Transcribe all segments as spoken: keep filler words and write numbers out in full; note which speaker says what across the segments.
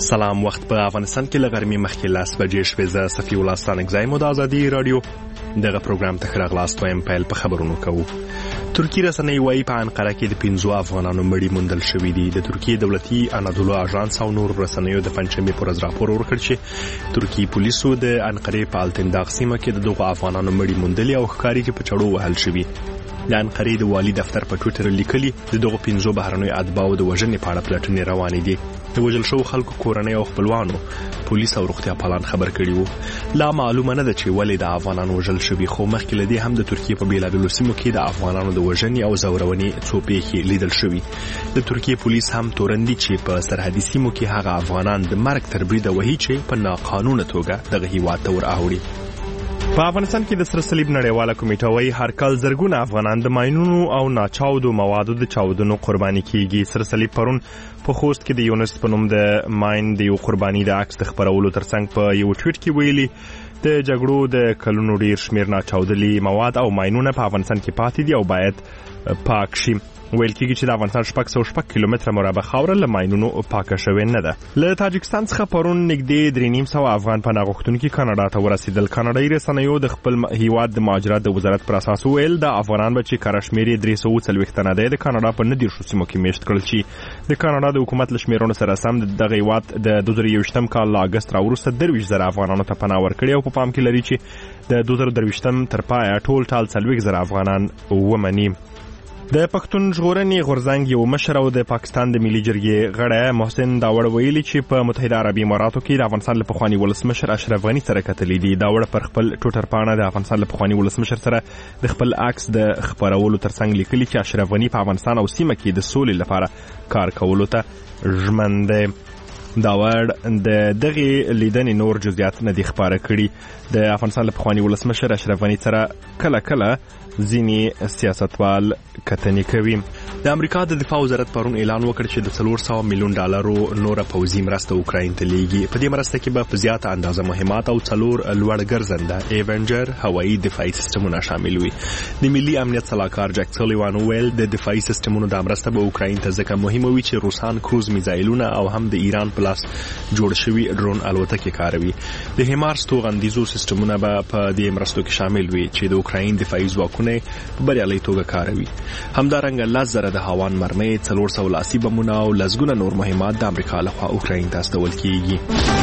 Speaker 1: سلام. وخت په افغانستان کې لغرمې مخکې لاس بجې شوې. زه صفي الله ستانکزی مو د ازادي رادیو دغه پروګرام ته ښه راغلاست وایم. پیل په خبرونو کوو. ترکیې رسنۍ وایي په انقره کې د پنځو افغانانو مړي موندل شوي دي. د ترکیې دولتي انادولو اژانس او نور رسنیو د پنجشنبې پر ورځ راپور ورکړ چې ترکیې پولیسو د انقرې په التنداغ سیمه کې د دغو افغانانو مړي موندلي او ښکاري چې په چړو وهل شوي. د انقرې د والي دفتر په ټویټر لیکلي د دغو پنځو بهرنیو اتباعو د وژنې په اړه پلټنې روانې دي. د وژل شوو خلکو کورنۍ او خپلوانو پولیس او روغتیا پالان خبر کړي وو. لا معلومه نه ده چې ولې د افغانانو وژل شوي، خو مخکې له دې هم د ترکیې په بیلابیلو سیمو کې د افغانانو د وژنې او زورونې څو پیښې لیدل شوي. د ترکیې پولیس هم تورن دي چې په سرحدي سیمو کې هغه افغانان د مرګ تر بریده وهي چې په ناقانونه توګه دغه هیواد ته ور اوړي. په افغانستان کې د سره صلیب نړیواله کمیټه وایي هر کال زرګونه افغانان د ماینونو او ناچاودو موادو د چاودنو قرباني کیږي. سره صلیب پرون په خوست کې د یونس په نوم د ماین د یو قرباني د عکس د خپرولو ترڅنګ په یو ټویټ کې ویلي د جګړو د کلونو ډیر شمیر ناچاودلي مواد او ماینونه په افغانستان کې پاتې دي او باید پاک شي. ویل کېږي چې د افغانستان شپږ سوه شپږ کیلومتره مربع خاوره له ماینونو پاکه شوې نه ده. له تاجکستان څخه پرون نږدې درې نیم سوه افغان پناه غوښتونکي کاناډا ته ورسېدل. کاناډایي رسنیو د خپل هیواد د مهاجرت د وزارت پر اساس وویل د افغانان به چې کره شمېر یې درې سوه څلوېښت تنه دی د کاناډا په نه دېرشو سیمو کې میشت کړل شي. د کاناډا د حکومت له شمېرونو سره سم دغه هیواد د دوه زره یوویشتم کال له اګست راوروسته درویشت زره افغانانو ته پناه ورکړې او په پام کې لري چې د دوه زره درویشتم تر پایه ټول ټال څلوېښت زره افغانان ومني. د پښتون ژغورنې غورځنګ یو مشر او د پاکستان د ملي جرګې غړی محسن داوړ ویلي چې په متحده عربي اماراتو کې د افغانستان له پخواني ولسمشر اشرف غني سره کتلي دي. داوړ پر خپل ټویټر پاڼه د افغانستان له پخواني ولسمشر سره د خپل عکس د خپرولو ترڅنګ لیکلي چې اشرف غني په افغانستان او سیمه کې د سولې لپاره کار کولو ته ژمن دی. داوړ د دغه لیدنې نور جزئیات نه دي خبره کړي. د افغانستان له پخواني ولسمشر اشرف غني سره کله کله ځینې سیاستوال کتنې کوي. د امریکا د دفاع وزارت پرون اعلان وکړ چې د څلور سوه میلیون ډالرو نوره پوځي مرسته اوکراین ته لیږي. په دې مرسته کې به په زیاته اندازه مهمات او څلور لوړ ګرځنده ایونجر هوایي دفاعي سیستمونه شامل وي. د ملي امنیت سلاکار جک سولیوان ویل د دفاعي سیستمونو د مرسته به اوکراین ته ځکه مهمه وي چې روسان کروز میزایلونه او هم د ایران په لاس جوړ شوي ډرون الوتکې کاروي. د هیمارس توغندیزو سیستمونه به په دې مرستو کې شامل وي چې د اوکراین دفاعي ځواکونه په بریالۍ توګه کاروي. همدارنګه لس زره د هاوان مرمۍ، څلور سوه لاسي بمونه او لسګونه نور مهمات د امریکا لخوا اوکراین ته استول کیږي.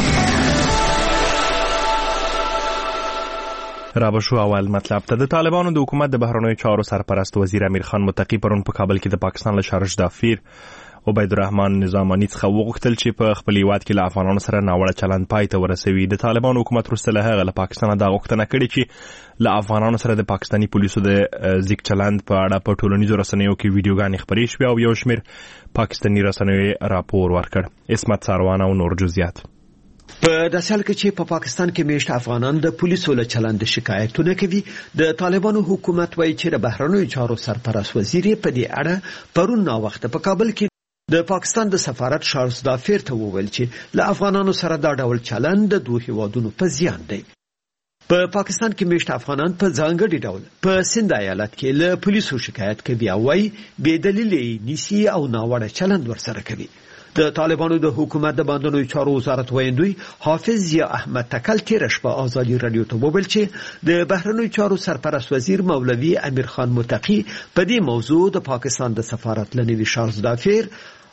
Speaker 1: رابشو اول مطلب ته د طالبانو د حکومت د بهرنیو چارو سرپرست وزیر امیر خان متقی پرون په کابل کې د پاکستان له شارج دافیر عبیدالرحمن نظامانی څخه وغوښتل چې په خپل هیواد کې له افغانانو سره ناوړه چلند پای ته ورسوي. د طالبانو حکومت وروسته له هغه له پاکستانه دا غوښتنه کړې چې له افغانانو سره د پاکستاني پولیسو د ځیګ چلند په اړه په ټولنیزو رسنیو کې ویډیوګانې خپرې شوې او یو شمېر پاکستاني رسنیو راپور ورکړ. عصمت ساروان او نور جزئیات.
Speaker 2: په داسې حال کې چې په پاکستان کې میشت افغانان د پولیسو له چلند شکایتونه کوي، د طالبانو حکومت وایي چې د بهرنیو چارو سرپرست وزیر په دې اړه پرون ناوخته په کابل کې د پاکستان د سفارت شارج دافیر ته وویل چې له افغانانو سره دا ډول چلند د دوه هیوادونو په زیان دی. په پاکستان کې میشت افغانان په ځانګړي ډول په سند ایالت کې له پولیسو شکایت کوي او وايي بې دلیل نیسي او ناوړه چلند ورسره کوي. د طالبانو د حکومت د بهرنیو چارو وزارت ویاندوی حافظ ضیا احمد تکل تیر شپه آزادي رادیو ته وویل چې د بهرنیو چارو سرپرست وزیر مولوی امیر خان متقی په دې موضوع د پاکستان د سفارت له نوي شارج دافیر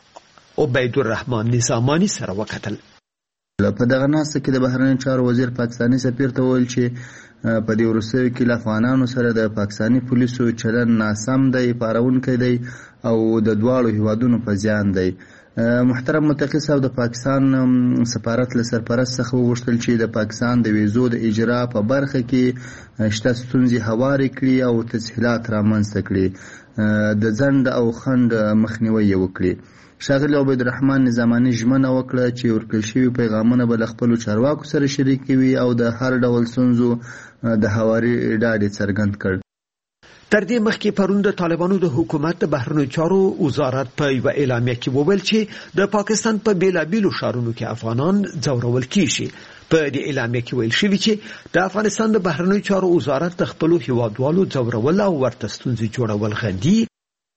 Speaker 2: عبیدالرحمن نظامانی سره وکتل.
Speaker 3: په دغه ناسته کې د بهرنیو چارو وزیر پاکستاني سفیر ته وویل چې په دې وروستیو کې له افغانانو سره د پاکستاني پولیسو چلند ناسم دی، پارونکی دی او د دواړو هیوادونو په زیان دی. محترم متقی صاحب د پاکستان سفارت له سرپرست څخه وغوښتل چې د پاکستان د ویزو د اجرا په برخه کې شته ستونزې هوارې کړي او تسهیلات رامنځته کړي، د ځنډ او خنډ مخنیوی یې وکړي. ښاغلي عبیدالرحمن نظامانی ژمنه وکړه چې ورکړل شوي پیغامونه به له خپلو چارواکو سره شریکوي او د هر ډول ستونزو د هواري ډاډ یې څرګند کړ.
Speaker 2: تر دې مخکې پرون د طالبانو د حکومت د بهرنیو چارو وزارت په یوه اعلامیه کې وویل چې د پاکستان په بیلابیلو ښارونو کې افغانان ځورول کیږي. په دې اعلامیه کې ویل شوي چې د افغانستان د بهرنیو چارو وزارت د خپلو هیوادوالو ځورول او ورته ستونزې جوړول غندي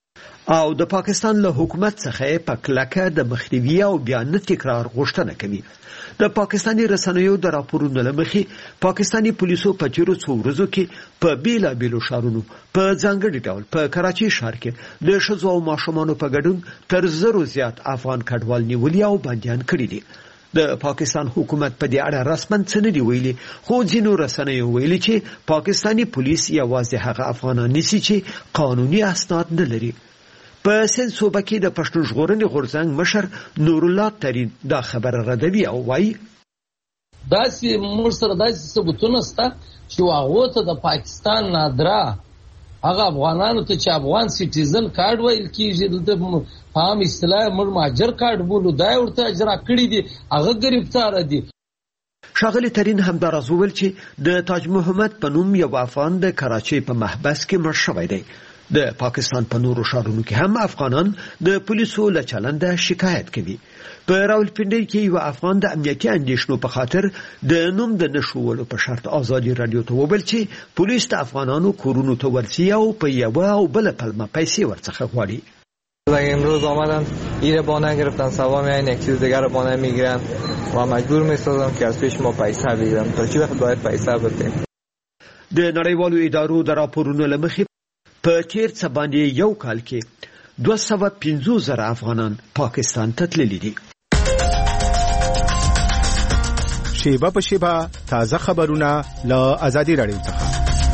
Speaker 2: او د پاکستان له حکومت څخه په کلکه د مخنیوي او بیا نه تکرار غوښتنه کوي. د پاکستاني رسنیو د راپورونو له مخې پاکستاني پولیسو په تیرو څو ورځو کې په بیلابیلو ښارونو په ځانګړي ډول په کراچي ښار کې د ښځو او ماشومانو په ګډون تر زرو زیات افغان کډوال نیولي او بندیان کړي دي. د پاکستان حکومت په دې اړه رسماً څه نه دی ویلي، خو ځینو رسنیو ویلي چې پاکستاني پولیس یوازې هغه افغانان نیسي چې قانوني اسناد نه لري. په سند صوبه کې د پښتون ژغورنې غورځنګ مشر نور الله ترین دا خبره ردوي او وایي
Speaker 4: داسې موږ سره داسې ثبوتونه شته چې هغو ته د پاکستان نادره هغه افغانانو ته چې افغان سټیزن کارډ ویل کېږي د په عام اصطلاح موږ مهاجر کارډ بولو، دا یې ورته اجرا کړي دي، هغه ګرفتاره دي.
Speaker 2: ښاغلي ترین همداراز وویل چې د تاج محمد په نوم یو افغان د کراچۍ په محبس کې مړ شوی دی. د پاکستان په نورو ښارونو کې هم افغانان د پولیسو له چلنده شکایت کوي. په راولپنډۍ کې یو افغان د امنیتي اندېښنو په خاطر د نوم د نښولو په شرط ازادي رادیو ته وویل چې پولیس د افغانانو کورونو ته ورځي او په یوه او بله پلمه پیسې ورڅخه غواړي.
Speaker 5: امروز آمدن ایره بانه گرفتن، سوا میاین یک چیز دیگر بانه میگیرن و مجبور میسازن که از پیش ما پیسه بگیرن. تا چی وقت باید پیسه بدیم؟
Speaker 2: د نړیوالو ادارو د راپورونو له مخې په تیر څه باندې یو کال کې دوه سوه پنځوس زره افغانان پاکستان ته تللي دي.
Speaker 1: شیبه په شیبه تازه خبرونه له ازادي رادیو څخه.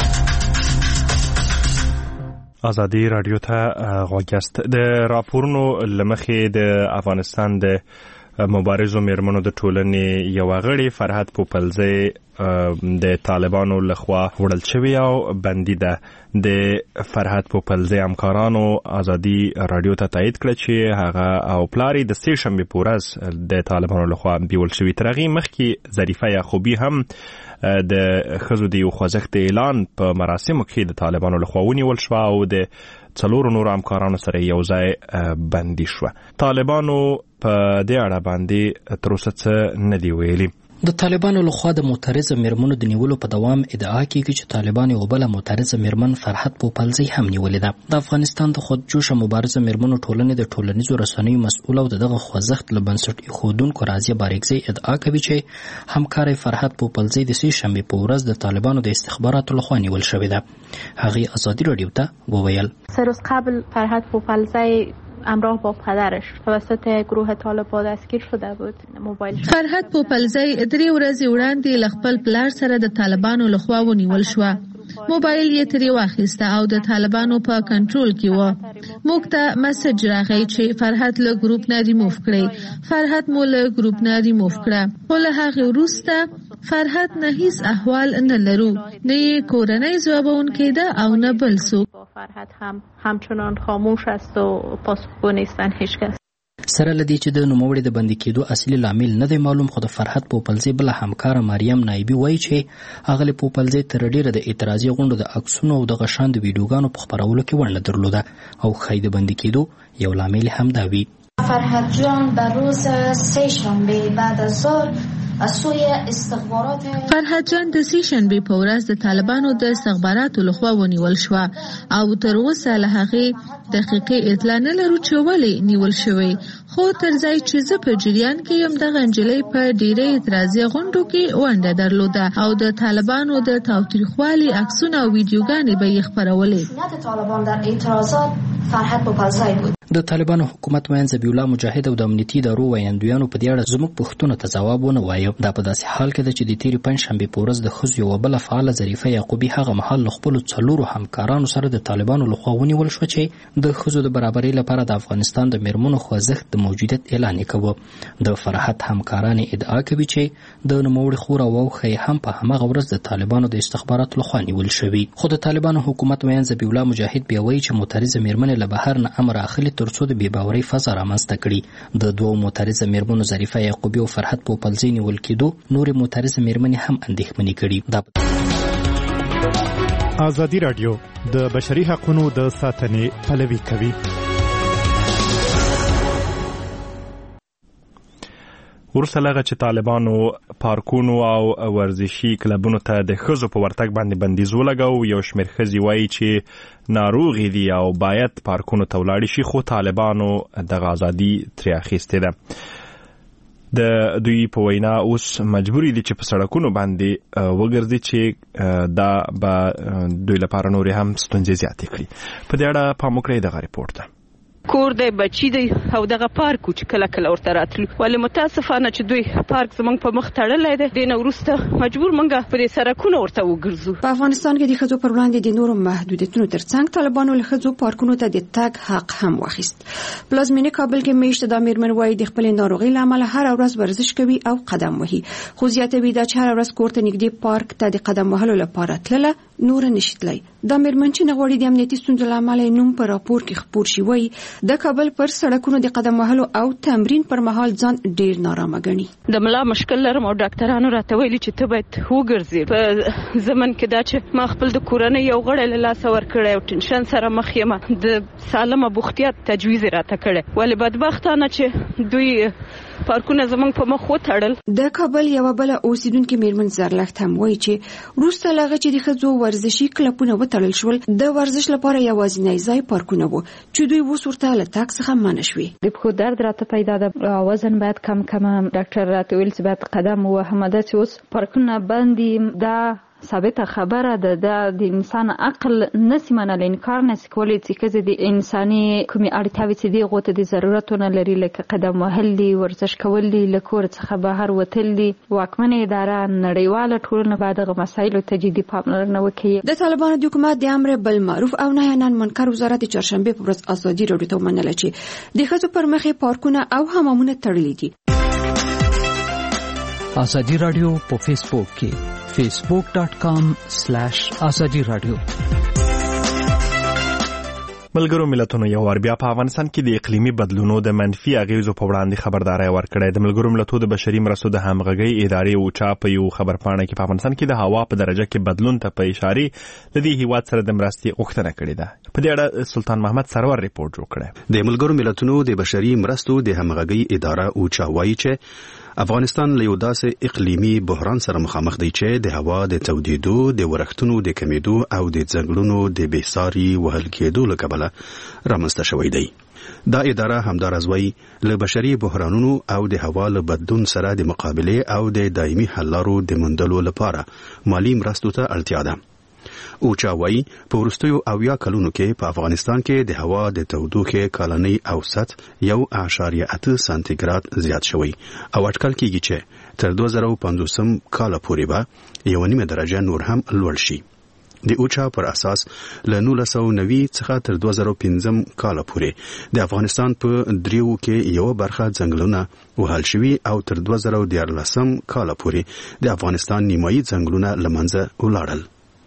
Speaker 1: ازادي رادیو ته غوږیاست. د راپورونو له مخې د افغانستان د مبارزو میرمنو د ټولنې یو غړي فرحت پوپلزی د طالبانو لخوا وړل شوی او بندي ده. د فرحت پوپلزی همکارانو ازادي رادیو ته تایید کړ چې هغه او پلاری د سې شنبې په ورځ د طالبانو لخوا بیول شوی. تر هغې مخکې ظریفه یعقوبي هم د ښځو د یو خوځښت اعلان په مراسمو کې د طالبانو لخوا ونیول شوه او د څلورو نورو همکارانو سره یو ځای بندي شوه. طالبانو په دې اړه باندې تر اوسه څه نه دي ویلي.
Speaker 6: د طالبانو لخوا د معترضه میرمنو د نیولو په دوام ادعا کیږي چې طالبان یو بل معترضه میرمن فرحت پوپلزی هم نیولې ده. د افغانستان د خودجوشه مبارزه میرمنو ټولنې د ټولنیزو رسنیو مسؤل او دغه خوځښت له بنسټ ایښودونکو راضیه بارکزی ادعا کوي چې همکار فرحت پوپلزی د سې شنبې په ورځ د طالبانو د استخباراتو لخوا نیول شوې ده. هغې ازادي رادیو ته وویل
Speaker 7: سه روز قبل فرحت پوپلزی همراه با پدرش توسط گروه طالبان دستگیر شده بود. موبایل
Speaker 8: فرحت پوپلزی درې ورځې وړاندې له خپل پلار سره د طالبانو لخوا ونیول شوه. موبایل یې ترې واخیسته او د طالبانو په کنټرول کې و. موږ ته مسج راغی چې فرحت له ګروپ نه ریموف کړئ. فرحت مو له ګروپ نه ریموف کړه. خو له هغې وروسته فرحت نه هیڅ احوال نه لرو، نه یې کورنۍ ځوابونکی ده او نه بل څوک.
Speaker 7: فرحت هم همچنان خاموش است و پاسخگو نیستن هیچ کس.
Speaker 6: سره لدی چې د نوموړي د بندي کېدو اصلي لامل نه دی معلوم، خو د فرحت پوپلزی بل همکار مریم نایبی وایي چې هغه پوپلزی تر ډیره د اعتراضي غونډو د عکسونو او د غشان د ویډیوګانو په خپرولو کې ونډه درلوده او ښایي د بندي کېدو یو لامل هم دا وي.
Speaker 9: فرحت جان در روز سه شنبه بعد از ظهر
Speaker 8: فرحت جان د سې شنبې په ورځ د طالبانو د استخباراتو لخوا ونیول شوه او تر اوسه له هغې دقیقې اطلاع نه لرو چې ولې نیول شوی. خو تر ځای چې زه په جریان کې یم دغه نجلۍ په ډېرې اعتراضي غونډو کې ونډه درلوده او د طالبانو د تاوتریخوالي عکسونه او ویډیوګانې به یې خپرولې.
Speaker 6: د طالبانو حکومت ویاند ذبیح الله مجاهد او د امنیتي ادارو ویاندویانو په دې اړه زموږ پوښتنو ته ځواب ونه وایه. دا په داسې حال کې ده چې د تېرې پنجشنبې په ورځ د ښځو یوه بله فعاله ظریفه یعقوبي هغه مهال له خپلو څلورو همکارانو سره د طالبانو لخوا ونیول شوه چې د ښځو د برابرۍ لپاره د افغانستان د میرمنو خوځښت د موجودیت اعلان یې کوه. د فرحت همکارانې ادعا کوي چې د نوموړي خور او اوښه هم په هماغه ورځ د طالبانو د استخباراتو لخوا نیول شوي. خو د طالبانو حکومت ویاند ذبیح الله مجاهد بیا وایي چې معترضه میرمنې له بهر نه امر اخلي تر څو د بېباورۍ فضا رامنځته کړي. د دوو معترضه میرمنو ظریفه یعقوبي او فرحت پوپلزی نیول کېدو نورې معترضه میرمنې هم اندېښمنې کړي.
Speaker 1: ازادي رادیو د بشري حقوقو د ساتنې پلوي کوي. وروسته لغه چې طالبانو پارکونو او ورزشي کلبونو ته د ښځو په ورتګ باندې بندیز ولګاو، یو شمېر ښځې وایي چې ناروغې دي او باید پارکونو ته ولاړې شي، خو طالبانو دغه ازادي ترې اخیستې ده. د دوی په وینا اوس مجبوري دي چې په سړکونو باندې وګرځي چې دا به دوی لپاره نورې هم ستونزې زیاتې کړي. په دې اړه پام وکړئ دغه ریپورټ ته.
Speaker 10: کور دی، بچی دی او دغه پارک چې کله کله ورته راتلو، ولې متاسفانه چې دوی پارک زمونږ په مخ تړلی دی، دې نه وروسته مجبور مونږ په دې سړکونو ورته وګرځو.
Speaker 11: په افغانستان کې د ښځو پر وړاندې د نورو محدودیتونو ترڅنګ طالبانو له ښځو پارکونو ته د تګ حق هم واخیست. پلازمینې کابل کې میشته د میرمن وایي د خپلې ناروغۍ له امله هر ورځ ورزش کوي او قدم وهي، خو زیاتوي دا چې هر ورځ کور ته نږدې پارک ته د قدم وهلو لپاره تلله نور نشي تللی. دا میرمن چې نه غواړي د امنیتي ستونزو له امله نوم په راپور کې خپور شي، وایي د کابل پر سړکونو د قدم وهلو او تمرین پر مهال ځان ډیر نارامه ګڼي.
Speaker 10: د ملا مشکل لرم او ډاکټرانو راته ویلي چې ته باید وګرځې. په زمن کې دا چې ما خپل د کورنۍ یو غړی له لاسه ورکړی او ټینشن سره مخ یم، د سالمه بوختیا تجویز راته کړی، ولې بدبختانه چې دوی پارکونه زمونږ په مخ وتړل.
Speaker 11: د کابل یو بل اوسیدونکو میرمن زرلښت هم وایي چې وروسته لغه چې د ښځو ورزشي کلبونه وتړل شول، د ورزش لپاره یوازینی ځای پارکونه وو چې دوی اوس ورته له تګ څخه منع شوي.
Speaker 7: د پښو درد راته پیدا ده، وزن باید کم کم، ډاکټر راته ویل چې باید قدم ووهم، دا چې اوس پارکونه بند دي دا ثابته خبره ده. د انسان عقل نسی منل، انکار نسی کولی چې کزه د انساني کومي اړتیاوې چې دی غوته د ضرورتونه لري، لکه قدم وهل دي، ورزش کول دي، لکور څخه بهر وتل دي. واکمنه اداره نړیواله ټولنه باید د مسایلو ته جدي پاملرنه وکړي.
Speaker 11: د طالبانو د حکومت د امر بالمعروف او نهي عن المنکر وزارت چهارشنبه په ورځ ازادي راډیو ته ومنله چې د ښځو پر مخې پارکونه او حمامونه تړلي دي.
Speaker 12: ازادي راډیو په فیسبوک کې facebook dot com slash azadi radio.
Speaker 1: ملګرو ملتونو یو ور بیا په افغانستان کې د اقلیمي بدلونونو د منفي اغیزو په وړاندې خبرداري ورکړې. د ملګرو ملتونو د بشري مرستو د همغږي ادارې اوچا په یو خبرپاڼه کې په افغانستان کې د هوا په درجه کې بدلون ته په اشاره لدی هیواد سره د مرستې غوښتنه کړې ده. په دې اړه سلطان محمد سرور ریپورت جوړ کړی.
Speaker 13: د ملګرو ملتونو د بشري مرستو د همغږي اداره اوچا وایي چې افغانستان له یو داسې اقلیمي بحران سره مخامخ دی چې د هوا د تودېدو، د ورښتونو د کمیدو او د ځنګلونو د بېساري وهل کېدو له کبله رامنځته شوی دی. دا اداره همداراز وایي له بشري بحرانونو او د هوا له بدلون سره د مقابلې او د دایمي حل لارو د موندلو لپاره مالي مرستو ته اړتیا ده. اوچا وایي په وروستیو اویا کلونو کې په افغانستان کې د هوا د تودوخې کلنی اوسط یو اعشاریه اته سانتیګراد زیات شوی او اټکل کېږي چې تر دوه زره پنځوسم کال پورې به یو نیمه درجه نور هم لوړ شي. د اوچا پر اساس له نولس سوه نوي څخه تر دوه زره پنځم کال پورې د افغانستان په دریو کې یو برخه ځنګلونه وهل شوي او تر دوه زره دیارلسم کال پورې د افغانستان نیمایي ځنګلونه له منځه ولاړل.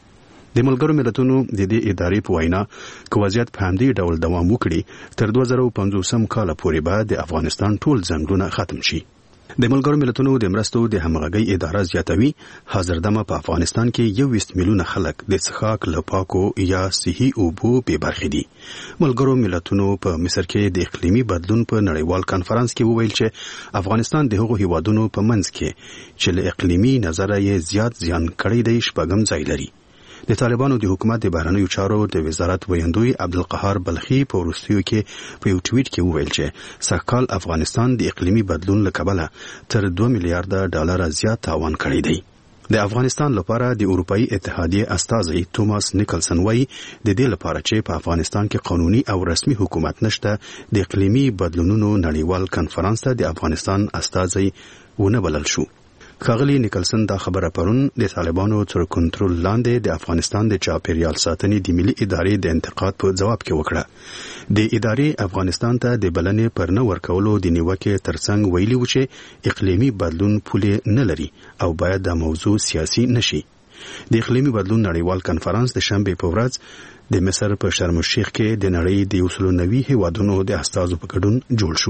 Speaker 13: د ملګرو ملتونو د دې ادارې په وینا که وضعیت په همدې ډول دوام وکړي تر دوه زره پنځوسم کال پورې به د افغانستان ټول ځنګلونه ختم شي. د ملګرو ملتونو د مرستو د همغږۍ اداره زیاتوي حاضر دمه په افغانستان کې یو ویشت میلیونه خلک د څښاک له پاکو یا صحي اوبو بې برخې دي. ملګرو ملتونو په مصر کې د اقلیمي بدلون په نړیوال کانفرنس کې وویل چې افغانستان د هغو هیوادونو په منځ کې چې له اقلیمي نظره یې زیات زیان کړی دی شپږم ځای لري. د طالبانو د حکومت د بهرنیو چارو د وزارت ویاندوی عبدالقهار بلخي په وروستیو کې په یو ټویټ کې وویل چې سږکال افغانستان د اقلیمي بدلون له کبله تر دوه میلیارډه ډالر زیات تاوان کړی دی. د افغانستان لپاره د اروپאי اتحادیه استازی توماس نیکلسن وایي د دې لپاره چې په افغانستان کې قانوني او رسمي حکومت نشته د اقلیمي بدلونونو نړیوال کنفرانس ته د افغانستان استازی ونه بلل شو. ښاغلي نیکلسن دا خبره پرون د طالبانو تر کنټرول لاندې د افغانستان د چاپیریال ساتنې د ملي ادارې د انتقاد په ځواب کې وکړه. د ادارې افغانستان ته د بلنې پر نه ورکولو د نیوکې ترڅنګ ویلي و چې اقلیمي بدلون پولې نه لري او باید دا موضوع سیاسي نشي. د اقلیمي بدلون نړیوال کنفرانس د شنبې په ورځ د مصر په شرم الشیخ کې د نړۍ د یو سل نوي هیوادونو د استازو په ګډون جوړ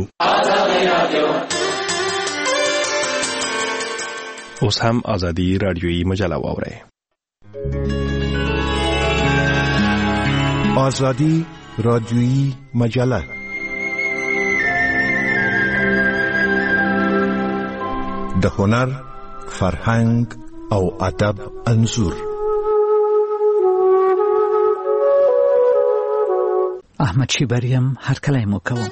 Speaker 13: شو.
Speaker 1: اوس هم ازادي رادیویی مجله واورئ.
Speaker 14: ازادي رادیویی مجله د هنر، فرهنګ او ادب انځور.
Speaker 12: احمد شیبریم هر کله مو کوم.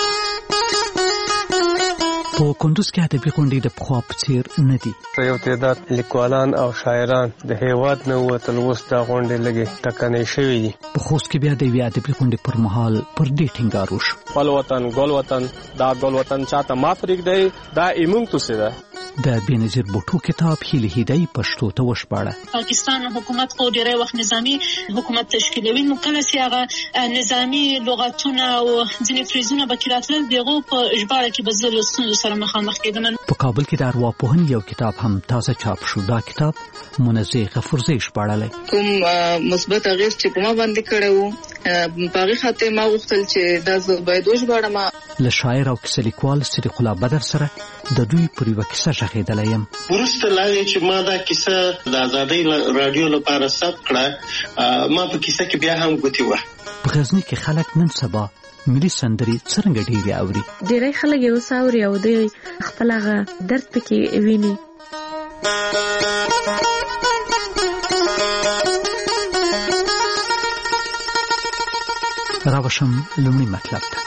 Speaker 12: په کندوز کې ادبي غونډې د پخوا په څیر نه دي.
Speaker 15: یو تعداد لیکوالان او شاعران د هیواد نه وتل اوس دا غونډې لږې ټکنۍ شوي دي.
Speaker 12: په خوست کې بیا د یوې ادبي غونډې پر مهال پر دې ټینګار وشو.
Speaker 16: خپل وطن ګل وطن، دا ګل وطن چاته ما پرېږدی، دا ایمونږ توسې ده.
Speaker 12: د بېنظیر بوټو کتاب هیلې هیدی پښتو ته وشپاړه.
Speaker 17: پاکستان حکومت خو ډېری وخت نظامي حکومت تشکیلوي، نو کله چې هغه نظامي لغتونه او ځینې فریزونه به کې راتلل، د هغو په ژباړه کې به زه له ستونزو سره مخامخ کېدم.
Speaker 12: په کابل کې د ارواپوهنې یو کتاب هم تازه چاپ شو. دا کتاب منزه غفورزی ژباړلی.
Speaker 18: کوم مثبت اغېز چې په ما باندې کړی و، په هغې خاطر ما غوښتل چې دا زه باید وژباړم.
Speaker 12: له شاعر او کیسه لیکوال صدیق الله بدر سره د دوی پر یوه کیسه غږېدلی یم.
Speaker 19: وروسته لا چې ما دا کیسه د ازادۍ راډیو لپاره ثبت کړه، ما په کیسه کې بیا هم ګوتې وه.
Speaker 12: په غزني کې خلک نن سبا ملي سندرې څرنګه ډېرې اوري.
Speaker 20: ډېری خلک یې اوس اوري او دوی خپل هغه درد پکې ویني.
Speaker 12: راوشم لومړی مطلب ته.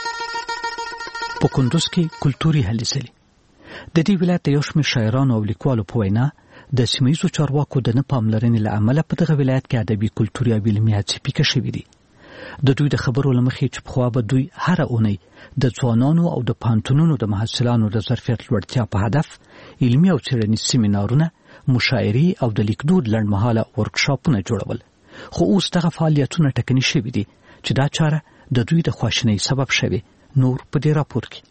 Speaker 12: په کندوز کې کلتوري هلې ځلې. د دې ولایت د یو شمېر شاعرانو او لیکوالو په وینا د سیمه ییزو چارواکو د نه پاملرنې له امله په دغه ولایت کې ادبي، کلتوري او علمي هڅې پیکه شوي دي. د دوی د خبرو له مخې چې پخوا به دوی هره اونۍ د ځوانانو او د پوهنتونونو د محصلانو د ظرفیت لوړتیا په هدف علمي او څېړنیز سیمینارونه، مشاعرې او د لیکدود لنډمهاله ورکشاپونه جوړول. خو اوس دغه فعالیتونه ټکني شوي دي چې دا چاره د دوی د خواشینۍ سبب شوي. نور په دې راپور کې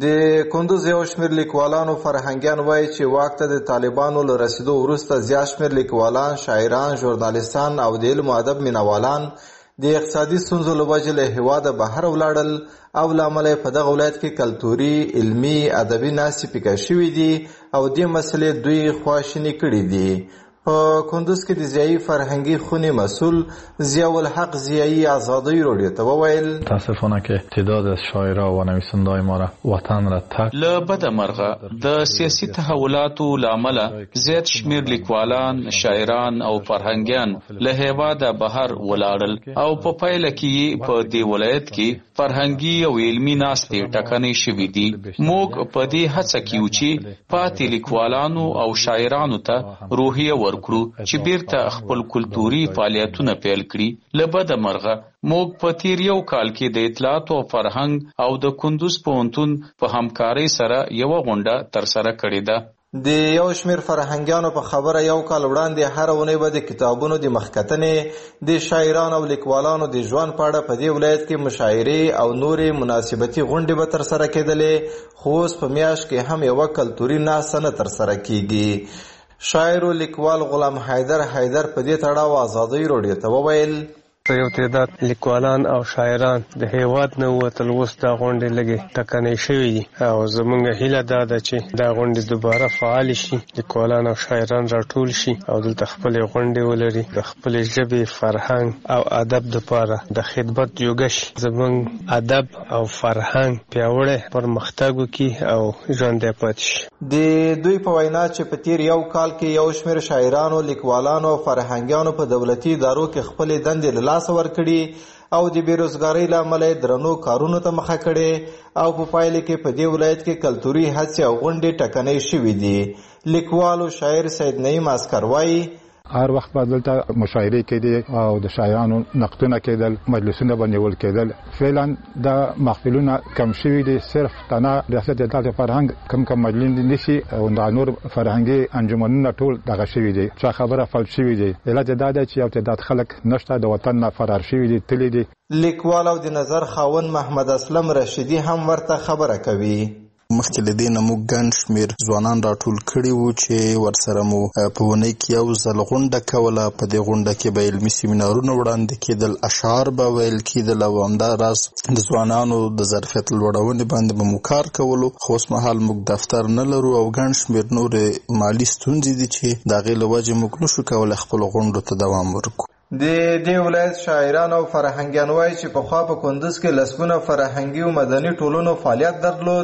Speaker 21: د کندوز یو شمېر لیکوالانو فرهنګیان وایي چې واک ته د طالبانو له رسیدو وروسته زیات شمېر لیکوالان، شاعران، ژورنالیستان او د علم او ادب مینوالان د اقتصادي ستونزو له وجې له هېواده بهر ولاړل او له امله په دغه ولایت کې کلتوري، علمي، ادبي ناستې پیکه شوي دي او دې مسلې دوی خواشیني کړي دي. په کندوز کې د ضیایي فرهنګي خونې مسئول ضیاءالحق ضیایی آزادی رادیو ته وویل:
Speaker 22: متاسفانه که تعداد از شاعرها و نویسنده‌های ما را وطن را ترک
Speaker 23: له بده مرغه د سیاسي تحولاتو له امله زیات شمېر لیکوالان، شاعران او فرهنګیان له هېواده بهر ولاړل او په پایله کې په دې ولایت کې فرهنګي او علمي ناستې ټکنۍ شوي دي. موږ په دې هڅه کې یو چې پاتې لیکوالانو او شاعرانو ته روحیه ورکړو چې بیرته خپل کلتوري فعالیتونه پیل کړي. له بده مرغه موږ په تیر یو کال کې د اطلاعات او فرهنګ او د کندوز پوهنتون په همکارۍ سره یوه غونډه ترسره کړې ده.
Speaker 21: د یو شمېر فرهنګیانو په خبره یو کال وړاندې هره اونۍ به د کتابونو د مخکتنې، د شاعرانو او لیکوالانو د ژوند په اړه په دې ولایت کې مشاعرې او نورې مناسبتي غونډې به ترسره کېدلې. خو اوس په میاشت کې هم یوه کلتوري ناسته نه ترسره کېږي. شاعر او لیکوال غلام حیدر حیدر په دې تړاو آزادۍ رادیو ته وویل:
Speaker 15: یو تعداد لیکوالان او شاعران د هیواد نه وتل اوس دا غونډې لږې ټکنۍ شوي دي او زموږ هیله دا ده چې دا غونډې دوباره فعال شي، لیکوالان او شاعران راټول شي او دلته خپلې غونډې ولري، د خپلې ژبې، فرهنګ او ادب دپاره د خدمت جوګه شي، زموږ ادب او فرهنګ پیاوړی پرمختګ وکړي او ژوندی پاتې شي.
Speaker 21: د دوی په وینا چې په تیر یو کال کې یو شمېر شاعرانو، لیکوالانو او فرهنګیانو په دولتي ادارو کې خپلې دندې له لاسه ورکړي او د بیروزګارۍ له امله درنو کارونو ته مخه کړي او په پایله کې په دې ولایت کې کلتوري هڅې او غونډې ټکنۍ شوي دي. لیکوال او شاعر سید نعیم عسکر وایي:
Speaker 24: هر وخت به دلته مشاعرې کېدې او د شاعرانو نقدونه کېدل، مجلسونه به نیول کېدل. فعلا دا محفلونه کم شوي دي. صرف تنها ریاست اطلاعات فرهنګ کم کم مجلس نیسي او دا نور فرهنګي انجمنونه ټول دغه شوي دي، چا خبره فلج شوي دي. علت دا ده چې یو تعداد خلک نشته د وطن نه فرار شوي دي، تللي دي.
Speaker 21: لیکوال او د نظر خاوند محمد اسلم رشیدي هم ورته خبره کوي.
Speaker 25: مخکې له دې نه موږ ګڼ شمېر ځوانان راټول کړي وو چې ورسره مو په اونۍ کې یو ځل غونډه کوله. په دې غونډه کې به علمي سیمینارونه وړاندې کېدل، اشعار به ویل کېدل او همداراز د ځوانانو د ظرفیت لوړونې باندې به مو کار کولو. خو اوس مهال موږ دفتر نه لرو او ګڼ شمېر نورې مالي ستونزې دي چې د هغې له وجې موږ نشو کولی خپلو غونډو ته دوام ورکړو.
Speaker 21: د دې ولایت شاعران او فرهنګیان وایي چې پخوا په کندوز کې لسګونه فرهنګي او مدني ټولنو فعالیت درلود،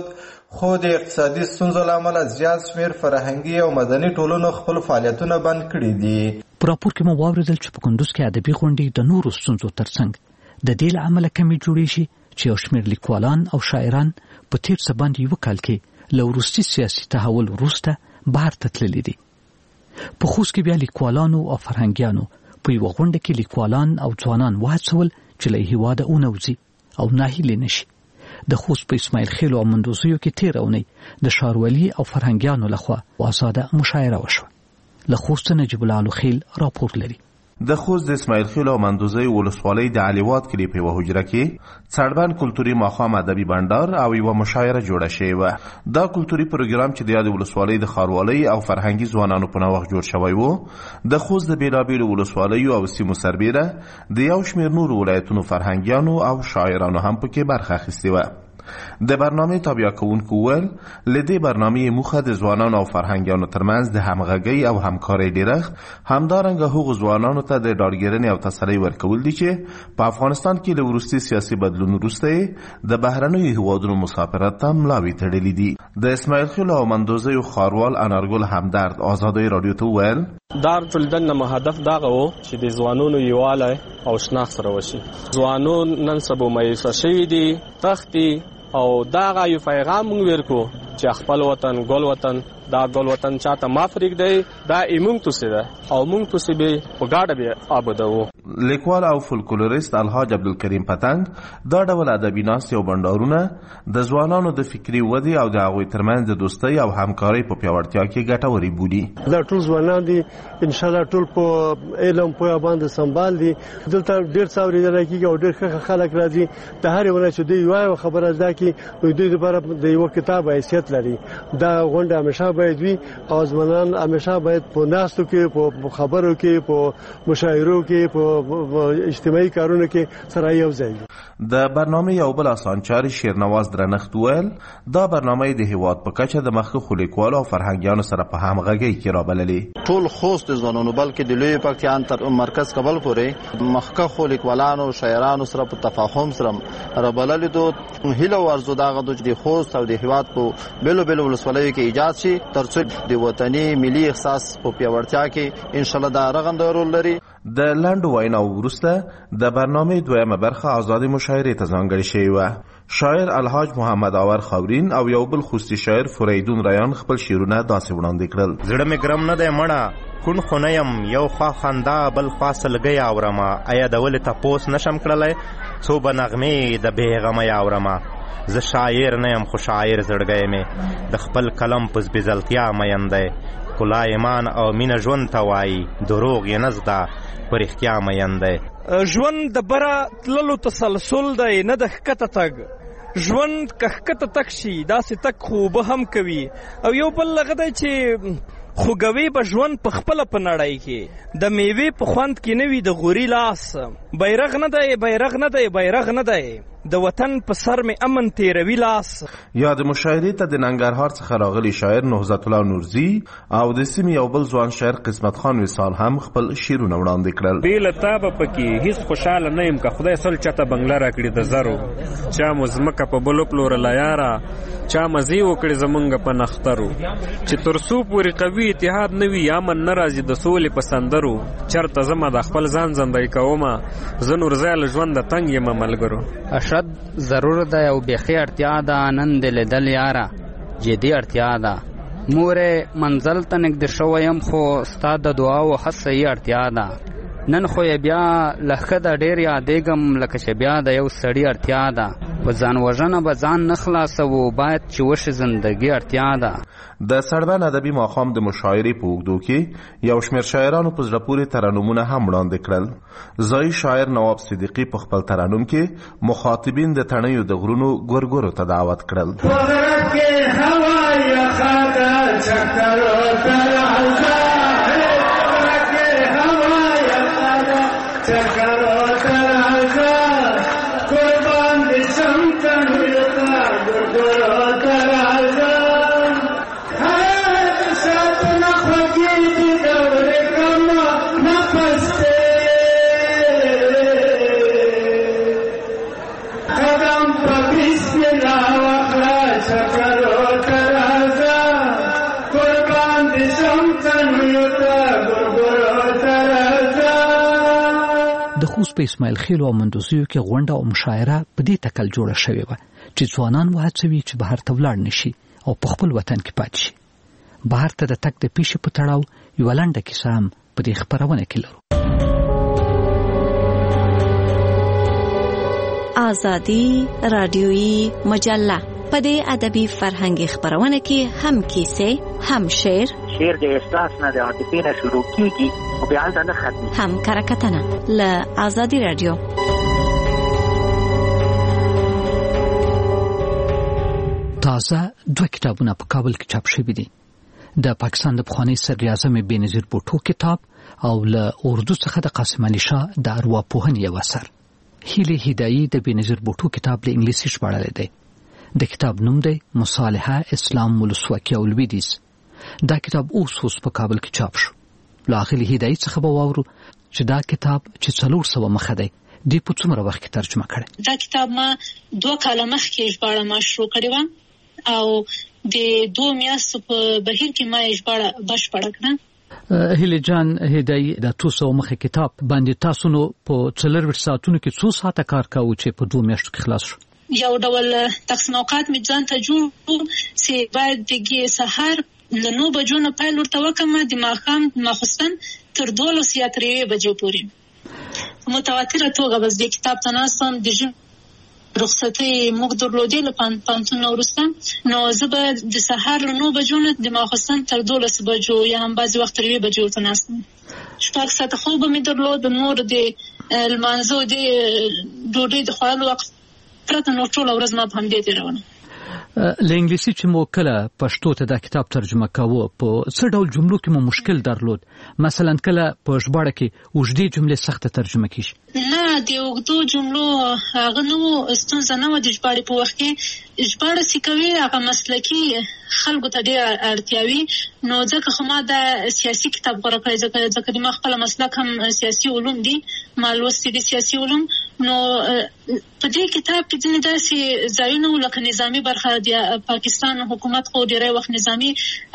Speaker 21: خو د اقتصادي ستونزو له امله زیات شمېر فرهنګي او مدني ټولنو خپل فعالیتونه بند کړي دي.
Speaker 12: په راپور کې مو واورېدل چې په کندوز کې ادبي غونډې د نورو ستونزو ترڅنګ د دې له امله کمې جوړې شي چې یو شمېر لیکوالان او شاعران په تېر څه باندې یوه کال کې له وروستي سیاسي تحول وروسته بهر ته تللي دي. په خوست کې بیا لیکوالانو او فرهنګیانو په یوه غونډه کې لیکوالان او ځوانان وهڅول چې له هېواده ونوځي او ناهیلې نشي. د خوست په اسماعیل خیل او مندوزیو کې تېره اونۍ د ښاروالي او فرهنګیانو لخوا آزاده مشاعره وشوه. له خوست نجیب الله خیل راپور لري.
Speaker 2: د خوست د اسماعیل خیل او مندوزی ولسوالۍ د علیوات کلي په یوه حجره کې څړبن کلتوري ماښام ادبي بنډار او یوه مشاعره جوړه شوې وه. دا کلتوري پروګرام چې د یادې ولسوالۍ د ښاروالۍ او فرهنګي ځوانانو په نوښت جوړ شوی و، د خوست د بېلابېلو ولسوالیو او سیمو سربیره د یو شمېر نورو ولایتونو فرهنګیانو او شاعرانو هم پکې برخه اخیستې وه. د برنامې تابع کوونکو ویل له دې برنامې موخه د ځوانانو او فرهنګیانو ترمنځ د همغږۍ او همکارۍ ډیرښت، همدارنګه هغو ځوانانو ته د ډاډګیرنې او تسلۍ ورکول دي چې په افغانستان کې له وروستي سیاسي بدلون وروسته د بهرنیو هیوادونو مسافرت ته ملاوې تړلي دي. د اسماعیل خیل او مندوزیو ښاروال انارګل همدرد ازادۍ راډیو ته وویل
Speaker 16: دا ټولدن نه هدف دغه و چې د ځوانانو یووالی او شناخت سره وشي. ځوانان نن سبا مایوسه شوي دي، تښتي، او داغه یو پیغام موږ ورکو چې خپل وطن ګل وطن دا ګل وطن چاته ما پرېږدئ، دا ایمونږ توسې ده او موږ توسې به په ګاډه به آبادوو.
Speaker 2: لیکوال او فولکلوریست الحاج عبدالکریم پتنګ دا ډول ادبي ناستې او بنډارونه د ځوانانو د فکري ودې او د هغوی ترمنځ د دوستۍ او همکارۍ په پیاوړتیا کې ګټورې بولي.
Speaker 3: دا ټول ځوانان دي، انشاءالله ټول په علم پوهه باندې سمبال دي. دلته ډېر څه اورېدلی کېږي او ډېر ښه خلک راځي. د هرې ولایت چې دوی یوه خبره زده کړي نو دوی لپاره د یوه کتاب حیثیت لري. دا غونډه همیشه باید وي او ځوانان همیشه باید په ناستو کې، په خبرو کې، په مشاعرو کې، په اجتماعي کارونو کې سره یو ځای وي.
Speaker 2: د برنامې یو بل اسانچار شیرنواز درنښت ویل دا برنامه د هیواد په کچه د مخکښو لیکوالو او فرهنګیانو سره په همغږۍ کې رابللې.
Speaker 4: ټول خوست ځوانانو بلکې د لوی پکتیا تر مرکز کابل پورې مخکښو لیکوالانو شاعرانو سره په تفاهم سره رابللې. دو هیله ورزو دغه د خوست او د هیواد په بیلو بیلو ولسوالیو کې ایجاد شي ترڅو د وطني ملي احساس په پیاوړتیا کې ان شاء الله دا رغنده رول لري.
Speaker 2: د لنډو ویناو وروسته د برنامې دویمه برخه آزادې مشاعرې ته ځانګړې شوې وه. شاعر الحاج محمد آور خاورین او یو بل خوستي شاعر فریدون ریان خپل شعرونه داسې وړاندې کړل.
Speaker 5: زړه مې ګرم نه دی مړه کون خو نه یم، یو خوا خندا بل خوا سلګۍ اورمه، ایا د ولې تپوس نشم کړلی څو به نغمې د بېغمۍ اورمه. زه شاعر نه یم خو شاعر زړګی مې د خپل قلم په زبېزلتیا مین دی. ښکلا ایمان او مینه ژوند ته وایي، دروغ یې نه زده په رښتیا مین دی.
Speaker 9: ژوند د بره تللو تسلسل دی، نه د ښکته تګ. ژوند که ښکته تګ شي داسې تګ خو به هم کوي. او یو بل هغه دی چې خوږوي به ژوند په خپله په نړۍ کې، د میوې په خوند کې نه وي د غوري لاس. بیرغ نه دی بیرغ نه دی بیرغ نه دی، د وطن په سر مې امن تیروي لاس.
Speaker 2: یا د مشاعرې ته د ننګرهار څخه راغلی شاعر نهضت الله نورزي او د سیمې یو بل ځوان شاعر قسمت خان وصال هم خپل شعرونه وړاندې کړل.
Speaker 26: بې له تا به پکې هېڅ خوشحاله نه یم که خدای سل چاته بنګله راکړي د زرو. چا مو ځمکه په بلو پلورله یاره، چا مزې وکړې زمونږ په نخترو. چې تر څو پورې قوي اتحاد نه وي امن نه راځي د سولې په سندرو. چرته زما د خپل ځان زندۍ کومه، زه نور ځای له ژونده تنګ یم ملګرو.
Speaker 27: اشد ضرور ده او بیخي اړتیا ده نن د لیدل یاره، جدي اړتیا ده. مورې منزل ته نږدې شوی یم خو ستا د دعاو هڅه یې اړتیا ده. نن خو یې بیا لښکه ده ډېر یادېږم لکه چې بیا د یو سړي اړتیا ده. په ځان وژنه به ځان نه خلاصوو، باید چې وشي زندګي اړتیا ده.
Speaker 2: د سړبن ادبي ماښام د مشاعرې په اوږدو کې یو شمېر شاعرانو په زړه پورې ترنمونه هم وړاندې کړل. ځایي شاعر نواب صدیقي په خپل ترنم کې مخاطبین د تڼیو د غرونو ګورګورو ته دعوت کړل.
Speaker 28: قدم په بسم الله وکړه چکرو
Speaker 12: خوست په اسماعیل خیل او مندوزیو کې غونډه او مشاعره په دې تکل جوړه شوې وه چې ځوانان وهڅوي چې بهر ته ولاړ نشي او په خپل وطن کې پاتې شي. بهر ته د تګ د پیښې په تړاو یوه لنډه کیسه هم په دې خپرونه کې لرو.
Speaker 1: آزادی رادیویی مجله په دې ادبي فرهنګي خپرونه کې هم کیسې، هم شعر
Speaker 6: شعر د احساس نه د عاطفې نه شروع کیږي او بیا هلته نه ختمي،
Speaker 1: هم کرکټنه له آزادی رادیو.
Speaker 12: تازه دوه کتابونه په کابل کې چاپ شوي دي. د پاکستان د پخواني صدر اعظم بېنظیر بوټو کتاب او له اردو څخه د قاسم علي شاه د ارواپوهنې یو اثر. هیلې هدایي د بېنظیر بوټو کتاب له انګلیسي ژباړلی دی. د کتاب نوم دی مصالحه اسلام ولسواکي او لویدیځ. دا کتاب اوس اوس په کابل کې چاپ شو. له هغې هدایي څخه به واورو چې دا کتاب چې څلور سوه مخه دی دوی په څومره وخت کې ترجمه کړی.
Speaker 17: دا کتاب ما دوه کاله مخکې ژباړه ما شروع کړې وه او د دوه میاشتو په بهیر کې ما یې ژباړه بشپړه کړه.
Speaker 12: هیلې جان هدایي د څو سوه مخه کتاب باندې تاسو نو په څلورویشت ساعتونو کې څو ساعته کار کاوه چې په دوه میاشتو کې خلاص شو؟
Speaker 17: یو ډول تقسیم اوقات مې ځان ته جوړ چې باید د سهار له نو بجو نه پیل ورته وکړم د ماښام ماخوستن تر دولس یا تر یوې بجې پورې متواتره توګه بس دې کتاب ته ناستم. د ژمي رخصتۍ موږ درلودې له پوهنتون نه وروسته، نو زه به د سهار له نو بجو نه د ماخوستن تر دولس بجو یا هم بعضې وخت تر یوې بجې ورته ناستم. شپږ ساعته خوب به مې درلود، نور د لمانځه د ډوډۍ د خوړلو وخت پرته نور ټوله ورځ ما په همدې تېروله.
Speaker 12: له انګلیسي چې مو کله پښتو ته دا کتاب ترجمه کاوه په څه ډول جملو کې مو مشکل درلود؟ مثلا کله په ژباړه کې اوږدې جملې سخته ترجمه کیږي؟
Speaker 17: نه، د اوږدو جملو هغه نه و، ستونزه نه وه د ژباړې په وخت کې. ژباړه چې کوي هغه مسلکي خلکو ته ډېره اړتیا وي، نو ځکه خو ما دا سیاسي کتاب غوره کړی ځکه ځکه د ما خپله مسلک هم سیاسي علوم دي، ما لوستي دي سیاسي علوم. نو په دې کتاب کې ځینې داسې ځایونه وو لکه نظامي برخه د پاکستان حکومت خو ډېری وخت نظامي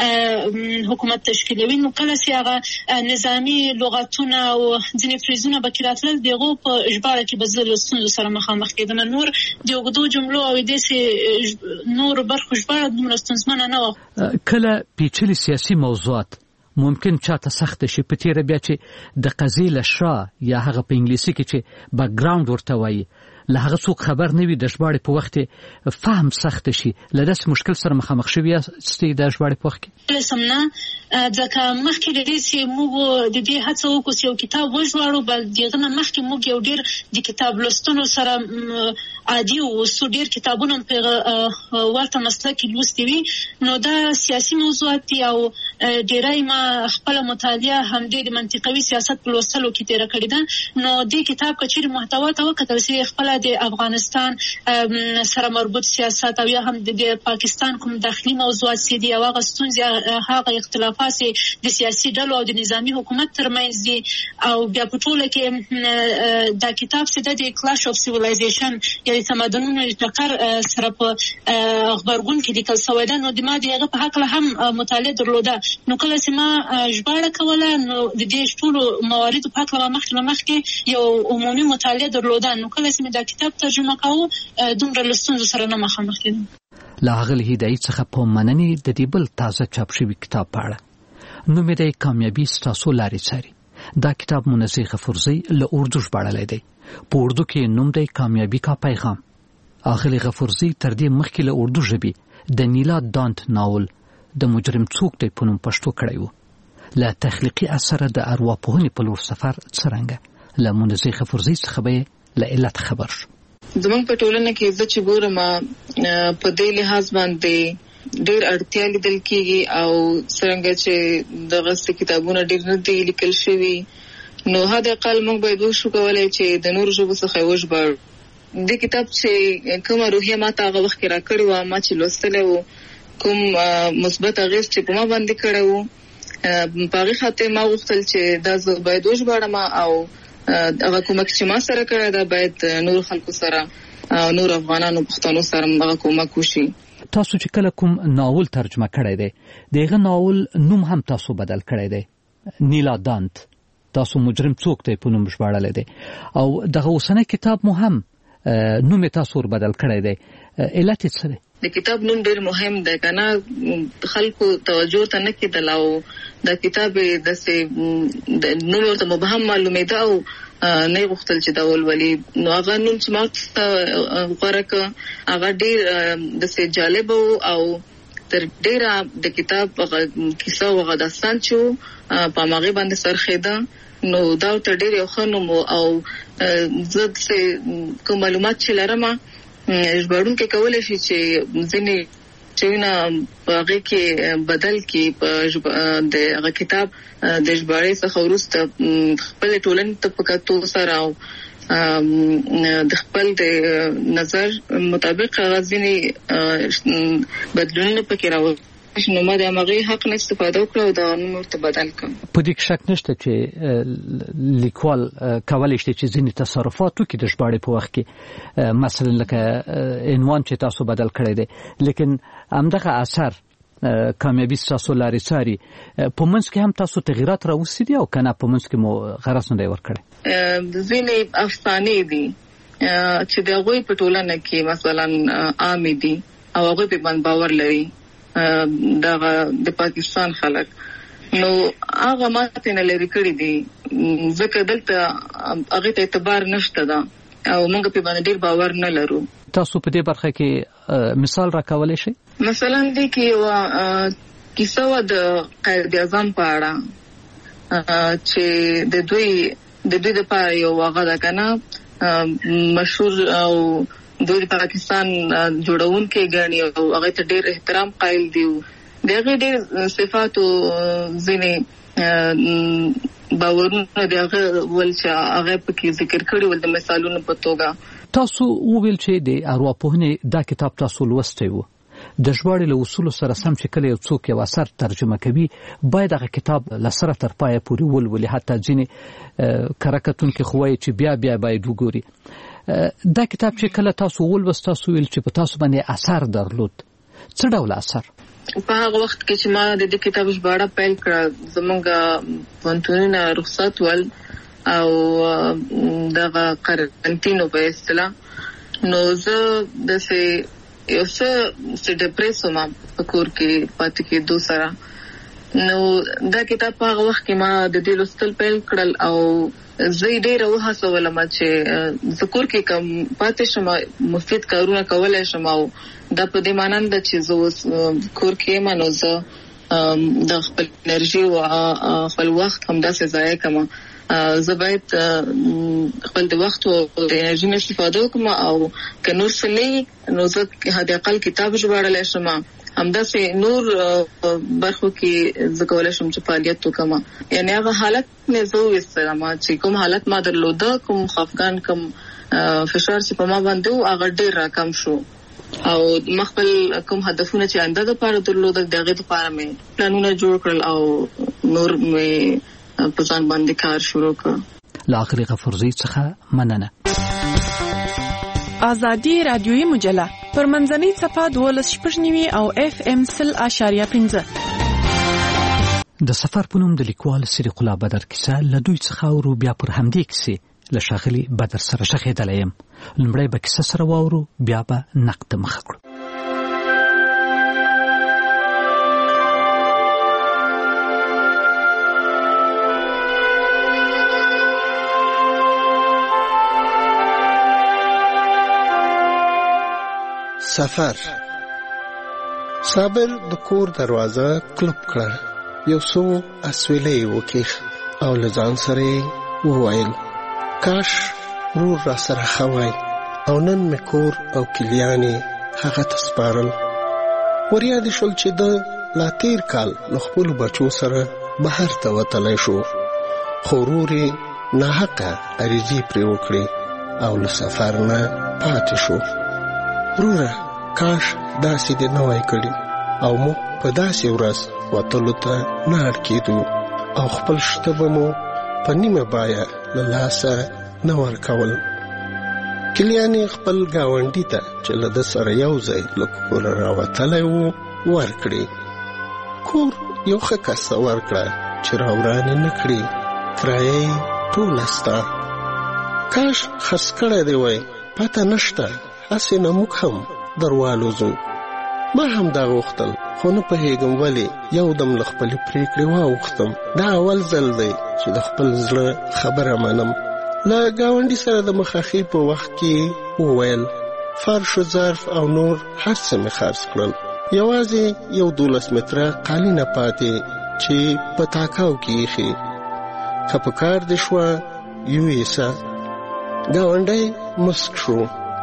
Speaker 17: حکومت تشکیلوي، نو کله چې هغه نظامي لغتونه او ځینې فریزونه به کې راتلل د هغو په ژباړه کې به زه له ستونزو سره مخامخ کېدم. نور د اوږدو جملو او داسې نورو برخو ژباړه دومره ستونزمنه نه وه.
Speaker 12: کله پیچلي سیاسي موضوعات ممکن چاته سخت شي، په تیره بیا چې د قضیې له شا یا هغه په انګلیسي کې چې بیکګراوند ورته وایي له هغه څوک خبر نه وي د ژباړې په وخت فهم سخت شي، له داسې مشکل سره مخامخ شوي یاستئ د ژباړې په وخت کې؟
Speaker 17: سم نه، ځکه مخکې د دې چې موږ د دې هڅه وکړو چې یو کتاب وژباړو، بل د هغه نه مخکې موږ یو ډېر د کتاب لوستنو سره عادي اوسو، ډېر کتابونه په ورته مسلک کې لوستي وي. نو دا سیاسي موضوعات دي او ډېری ما خپله مطالعه همدې د منطقوي سیاست په لوستلو کې تېره کړې ده. نو دې کتاب که چېرې محتوا ته وکتل چې خپله د افغانستان سره مربوط سیاست او یا هم د پاکستان کوم داخلي موضوعات چې دي او هغه ستونزې هغه اختلافات د سیاسي ډلو او د نظامي حکومت ترمنځ دي، او بیا په ټوله کې دا کتاب چې د کلاش اف سیویلایزیشن یا د تمدنونو د ټکر سره په غبرګون کې لیکل شوی ده. نو د ما د هغه په هکله هم مطالعه درلوده. نو کله چې ما ژباړه کوله نو د دې ټولو مواردو په هکله ما مخکې له مخکې یو عمومي مطالعه درلوده. نو کله چې مې دا کتاب ترجمه کاوه دومره له ستونزو سره نه مخامخ کېدم.
Speaker 12: له هغې هدایي څخه په مننې د دې بل تازه چاپ شوي کتاب په اړه نوم یې دی کامیابي ستاسو لارې څاري. دا کتاب منزه غفورزی له اردو ژباړلی دی. په اردو کې نوم دی کامیابي کا پیغام. اغلې غفورزی تر دې مخکې له اردو ژبې د نیلا دانت ناول د مجرم څوک دی په نوم پښتو کړی و. له تخلیقي اثره د ارواپوهنې په لور سفر څرنګه له منزه غفورزی څخه به له علت خبر شو.
Speaker 18: زموږ په ټولنه کې زه چې ګورم په دې لحاظ باندې ډېر اړتیا لیدل کېږي او څرنګه چې دغه کتابونه ډېر نه دي لیکل شوي، نو حد اقل موږ باید وشو کولی چې د نورو ژبو څخه یې وژباړو. دې کتاب چې کومه روحیه ما ته هغه وخت کې راکړې وه، ما چې لوستلی و، کوم مثبت اغېز چې په ما باندې کړی و، په هغې خاطر ما غوښتل چې دا زه باید وژباړم او هغه کومک چې ما سره کړی دا باید نور خلکو سره او نور افغانانو پښتنو سره هغه کومک وشي.
Speaker 12: تاسو چې کله کوم ناول ترجمه کړی دی د هغه ناول نوم هم تاسو بدل کړی دی، نیلا دانت. تاسو مجرم څوک دی په نوم ژباړلی دی او دغه اوسنی کتاب مو هم نوم تاسو ور بدل کړی دی علت څه دی؟
Speaker 18: د کتاب نوم ډیر مهم دی کنه خلکو توجه ته نه کېدل او د کتاب د سه د نوم ورته مبهم معلومېده او نه غوښتل چې دا ولولي نو هغه نوم چې ما غوړه ک هغه ډیر د سه جالب او تر ډیره د کتاب کیسه او غدا داستان چې په ماغي باندې سرخېده نو دا تر ډیر یو خنوم او زه د کوم معلومات چې لرم ژباړون کې کولای شي چې ځینې چېونه په هغه کې بدل کې په د هغه کتاب د ژباړې څخه وروسته خپل ټولنې ته په کتو سره او د خپل د نظر مطابق هغه ځینې بدلونونه پکې راوړي نو ما د هغه حق نه استفاده وکړه او دا نوم ورته بدل کړم.
Speaker 12: په دې کې شک نشته چې لیکوال کولای شي چې ځینې تصرفات وکړي د ژباړې په وخت کې مثلا لکه عنوان چې تاسو بدل کړی دی لیکن همدغه اثر کامیابی تاسو لارې څاري په منځ کې هم تاسو تغیرات راوستي دي او کنه په منځ کې مو غرض نه دی ورکړی؟
Speaker 18: ځینې افسانې دي چې د هغوی په ټولنه کې مثلا عام دي او هغوی په باندې باور لري دغه د پاکستان خلک نو هغه ماته نه لري کړی دي ځکه دلته هغه ته اعتبار نشته دا او موږ په باندې ډیر باور نه لرو.
Speaker 12: تاسو په دې برخه کې مثال راکولای شئ؟
Speaker 18: مثلا د کې کیسه د قائد اعظم په اړه چې د دوی د دوی د پاره یو هغه دا کنه مشهور او دوی د پاکستان جوړون کې غني او هغه ته ډېر احترام قائل دي دغه ډېر صفات او ځینې باورونه دغه ول چې هغه په کې ذکر کړي ول د مثالونو په توګه.
Speaker 12: تاسو وویل چې د ارواپوهنې دا کتاب تاسو لوستی وو د ژباړې له اصولو سره سم چې کله یو څوک یو اثر ترجمه کوي باید هغه کتاب له سره تر پایه پورې ولولي حتی ځینې کره کتونکي خو وایي چې بیا بیا باید وګوري. دا کتاب چې کله تاسو ولوست تاسو ویل چې په تاسو باندې اثر درلود څه ډول اثر؟
Speaker 18: په هغه وخت کې چې ما د دې کتاب ژباړه پیل کړه زمونږ پوهنتونونه رخصت ول او دغه قرنټینو په اصطلاح نو زه داسې یو څه ډپریس وم په کور کې پاتې کېدو سره نو دا کتاب په هغه وخت کې ما د دې لوستل پیل کړل او زه ډېر وهڅولم چې زه کور کې کوم پاتې شم مفید کارونه کولای شم او دا په دې معنی ده چې زه اوس کور کې یم نو زه د خپل انرژي او خپل وخت همداسې ضایع کوم زه باید خپل د وخت او د انرژي نه استفاده وکړم او که نور څه نه نو زه حد اقل کتاب ژباړلی شم همداسې نور برخو کې زه کولی شم چې فعالیت وکړم یعنې هغه حالت مې زه وویستلم چې کوم حالت ما درلوده کوم خفګان کوم فشار چې په ما باندې و هغه ډېر راکم شو او ما خپل کوم هدفونه چې آینده دپاره درلوده د هغې دپاره مې پلانونه جوړ کړل او نور مې په ځان باندې کار شروع کړ.
Speaker 12: له آخري غفورزي څخه مننه.
Speaker 7: آزادي رادیویي مجله پر منځنۍ څپه دولس شپږ نوي او اف ام سل اشاریه پنځه.
Speaker 12: د سفر په نوم د لیکوال صدیق الله بدر کیسه له دوی څخه اورو بیا پر همدې کیسې له ښاغلي بدر سره شخېدلی یم. لومړی به کیسه سره واورو بیا به نقد مخه کړو.
Speaker 8: سفر. صابر د کور دروازه کلپ کړه. یو څو اسویلې وکیښ او له ځان سره وویل کاش ورور را سره ښه وای او نن مې کور او کلیانې هغه ته سپارل. وریاد شول چې د لا تیر کال له خپلو بچو سره بهر ته وتلی شو خو ورور یې ناحقه عریضې پرې وکړې او له سفر نه پاتې شو. وروره کاش داسې دې نه وای کړي او موږ په داسې ورځ وتلو ته نه اړ کېدو او خپل شته به مو په نیمه بایه له لاسه نه ورکول. کلیانې خپل ګاونډي ته چې له ده سره یو ځای له کوره راوتلی و ورکړې. کور یو ښه کس ته ورکړه چې راورانې نه کړي کرایه ټوله ستا. کاش خرڅ کړی دی وای، پته نشته، هسې نه موږ هم دروالوځو. ما هم دا غوښتل، خو نه پوهېږم ولې یو دم له خپلې پرېکړې واوښتم. دا اول ځل دی چې د خپل زړه خبره منم. له ګاونډي سره د مخاخي په وخت کې وویل فرش و ظرف او نور هر څه مې خرڅ کړل، یوازې یو دولس متره قالینه پاتې چې په تاکاو کې ایښې. که په کار دې شوه یویسه. ګاونډی مسک شو.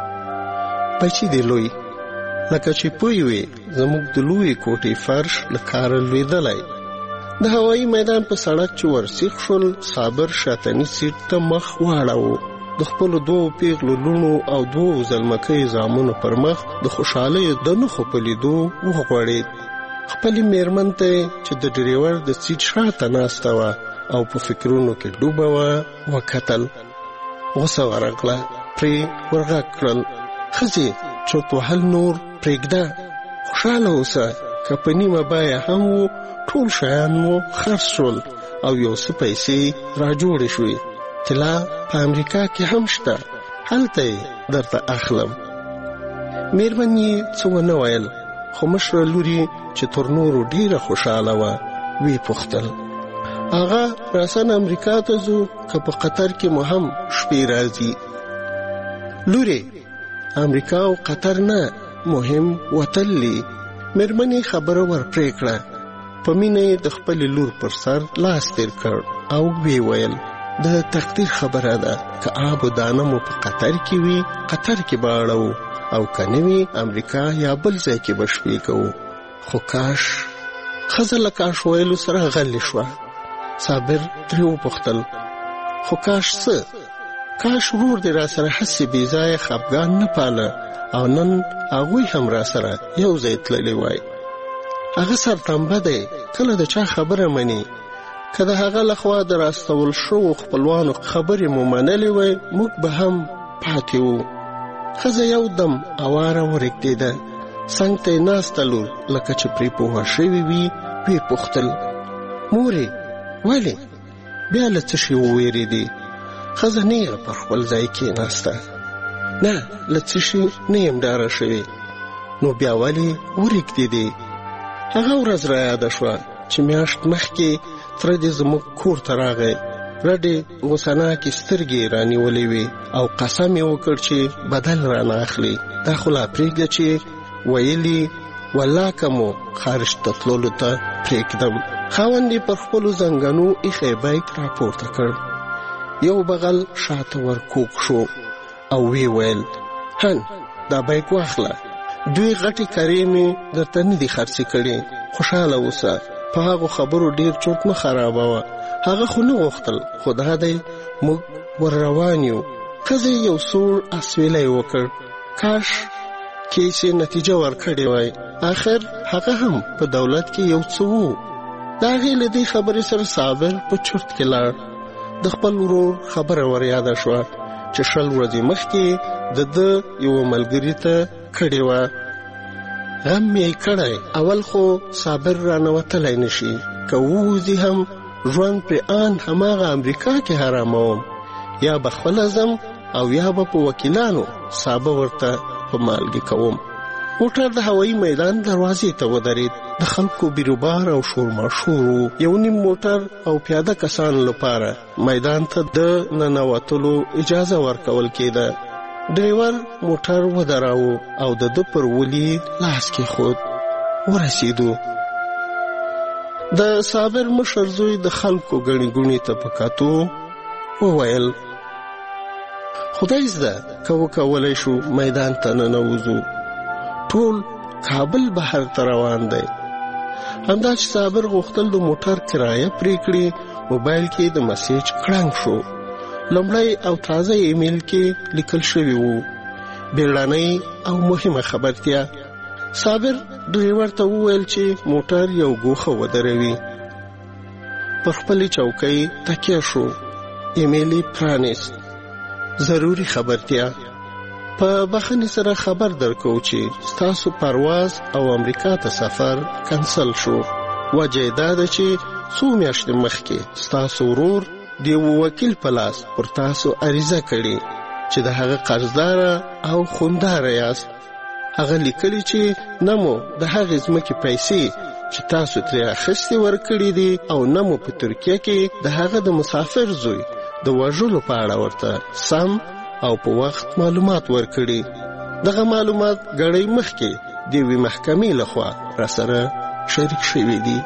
Speaker 8: بچي دې لوی، لکه چې پوی وي زموږ د لوی کوټې فرش له کاره لوېدلی. د هوایي میدان په سړک چې ورسیخ شول، صابر شاتني سیټ ته مخ واړاوه. د خپلو دوو پیغلو لوڼو او دوو زلمکۍ زامنو پر مخ د خوشحالیو د نښو په لیدو وغوړېد. خپلې میرمن ته چې د ډریور د سیټ شاته ناسته وه او په فکرونو کې ډوبه وه وکتل. غوسه ورغله، پرې ورغږ کړل، ښځې چوت وهل نور پرېږده، خوشحاله اوسه. که په نیمه بیه هم و، ټول شیان مو خرڅ شول او یو څه پیسې را جوړې شوې. طلا په امریکا کې هم شته، هلته یې درته اخلم. میرمن یې څه ونه ویل، خو مشره لوري چې تر نورو ډېره خوشحاله وه ویې پوښتل، هغه راسن امریکا ته ځو که په قطر کې مو هم شپې راځي؟ لورې، امریکا او قطر نه، مهم وتل دی. میرمنې خبره ور پرې کړه. په مینه یې د خپلې لور پر سر لاس تیر کړ او ویې ویل د تقدیر خبره ده، که آب و دانه مو په قطر کې وي قطر کې به اړوو، او که نه وي امریکا یا بل ځای کې به شپې کوو. خو کاش. ښځه له کاش ویلو سره غلې شوه. صابر ترې وپوښتل، خو کاش څه؟ کاش ورور دې را سره هسې بې ځایه خفګان نه پاله او نن هغوی هم را سره یو ځای تللی وای. هغه سرتمبه دی، کله د چا خبره مني. که د هغه لخوا د راستول شوو خپلوانو خبرې مو منلې وای، موږ به هم پاتې وو. ښځه یو دم اواره ورېږدېده. څنګ ته یې ناسته لور لکه چې پرې پوهه شوې وي ویې پوښتل، مورې ولې؟ بیا له څه شي وویرېدې؟ ښځه نیغه پر خپل ځای کېناسته. نه، له څه شي نه یم ډاره شوې. نو بیا ولې ورېږدېدې؟ هغه ورځ را یاده شوه چې میاشت مخکې تره دې زموږ کور ته راغی. رډې غوسناکې سترګې یې رانیولې وې او قسم یې وکړ چې بدل رانه اخلي. دا خو لا پرېږده چې ویلي والله که مو خارج ته تللو ته پرېږدم. خاوند یې پر خپلو زنګنو ایښی بیک راپورته کړ. یو بغل شاته ور کوږ شو او وی ویل، هن دا بیک واخله، دوی غټې کرې مې درته نه دي خرڅې کړې، خوشحاله اوسه، په هغو خبرو ډېر چوت مه خرابوه. هغه خو نه غوښتل، خو دا دی موږ ور روان یو. ښځې یو سوړ اسویلی وکړ. کاش کیسې نتیجه ورکړې وای. آخر هغه هم په دولت کې یو څه وو. د هغې له دې خبرې سره صابر په چرت کې لاړ. د خپل ورور خبره ور یاده شوه چې شل ورځې مخکې د ده یوه ملګري ته کړې وه. غم یې کړی، اول خو صابر رانوتلی نشي، که ووځي هم ژوند پرې آن هماغه امریکا کې حراموم، یا به خپله ځم او یا به په وکیلانو سابه ورته په مالګې کوم. موټر د هوایي میدان دروازې ته ودرېد. د خلکو بیروبار او شورماشور و. یو نیم موټر او پیاده کسانو لپاره میدان ته د ننوتلو اجازه ورکول کېده. ډریور موټر ودراوه او د ده پر ولي لاس کېښود. ورسېدو. د صابر مشر زوی د خلکو ګڼې ګوڼې ته په کتو وویل، خدای زده که وکولی شو میدان ته ننوځو. ټول کابل بهر ته روان دی. همدا چې صابر غوښتل د موټر کرایه پرې کړي، موبایل کې د مسیج کړنګ شو. لومړی او تازه ایمیل کې لیکل شوي وو، بیړنۍ او مهمه خبرتیا. صابر ډریور ته وویل چې موټر یو ګوښه ودروي. پر خپلې چوکۍ تکیه شو. ایمیل یې پرانیست. ضروري خبرتیا. په بخښنې سره خبر درکو چې ستاسو پرواز او امریکا ته سفر کنسل شو. وجه یې دا ده چې څو میاشتې مخکې ستاسو ورور د یو وکیل په لاس پر تاسو عریضه کړې چې د هغه قرضدار او خوندار یاست. هغه لیکلي چې نه مو د هغې ځمکې پیسې چې تاسو ترې اخیستې ورکړي دي او نه مو په ترکیه کې د هغه د مسافر زوی د وژلو په اړه ورته سم او په وخت معلومات ورکړي. دغه معلومات ګړی مخکې د یوې محکمې لخوا راسره شریک شوي دي.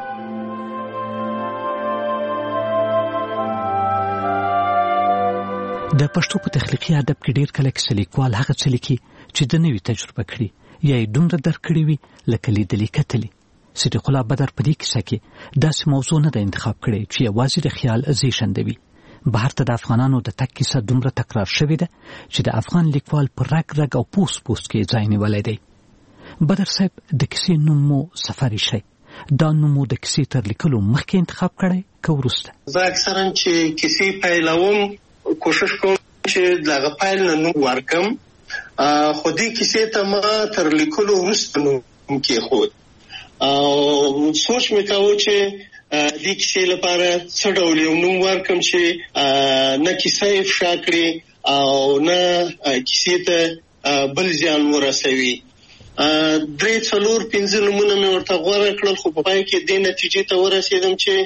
Speaker 12: د پښتو په تخلیقي ادب کې ډېر کله کیسه لیکوال هغه څه لیکي چې د نوې تجربه کړي یا یې دومره درک کړي وي لکه لیدلي کتلي. صدیق الله بدر په دې کیسه کې داسې موضوع نه ده انتخاب کړې چې یوازې د خیال زیږندوي. بهر ته د افغانانو د تګ کیسه دومره تکرار شوې ده چې د افغان لیکوال په رګ رګ او پوست پوست کې ځای نیولی دی. بدر صاحب د کیسې نوم مو سفر شي. دا نوم مو د کیسې تر لیکلو مخکې انتخاب کړی که وروسته؟
Speaker 8: زه اکثرا چې کیسې پیلوم کوشش کوم چې دغه پیل نه نوم ورکم، خو دې کیسې ته ما تر لیکلو وروسته نوم کېښود او سوچ مې کاوه چې دې کیسې لپاره څه ډول یو نوم ورکم چې نه کیسه یې افشا کړي او نه کیسې ته بل زیان ورسوي. درې څلور پنځه نومونه مې ورته غوره کړل، خو په پای کې دې نتیجې ته ورسېدم چې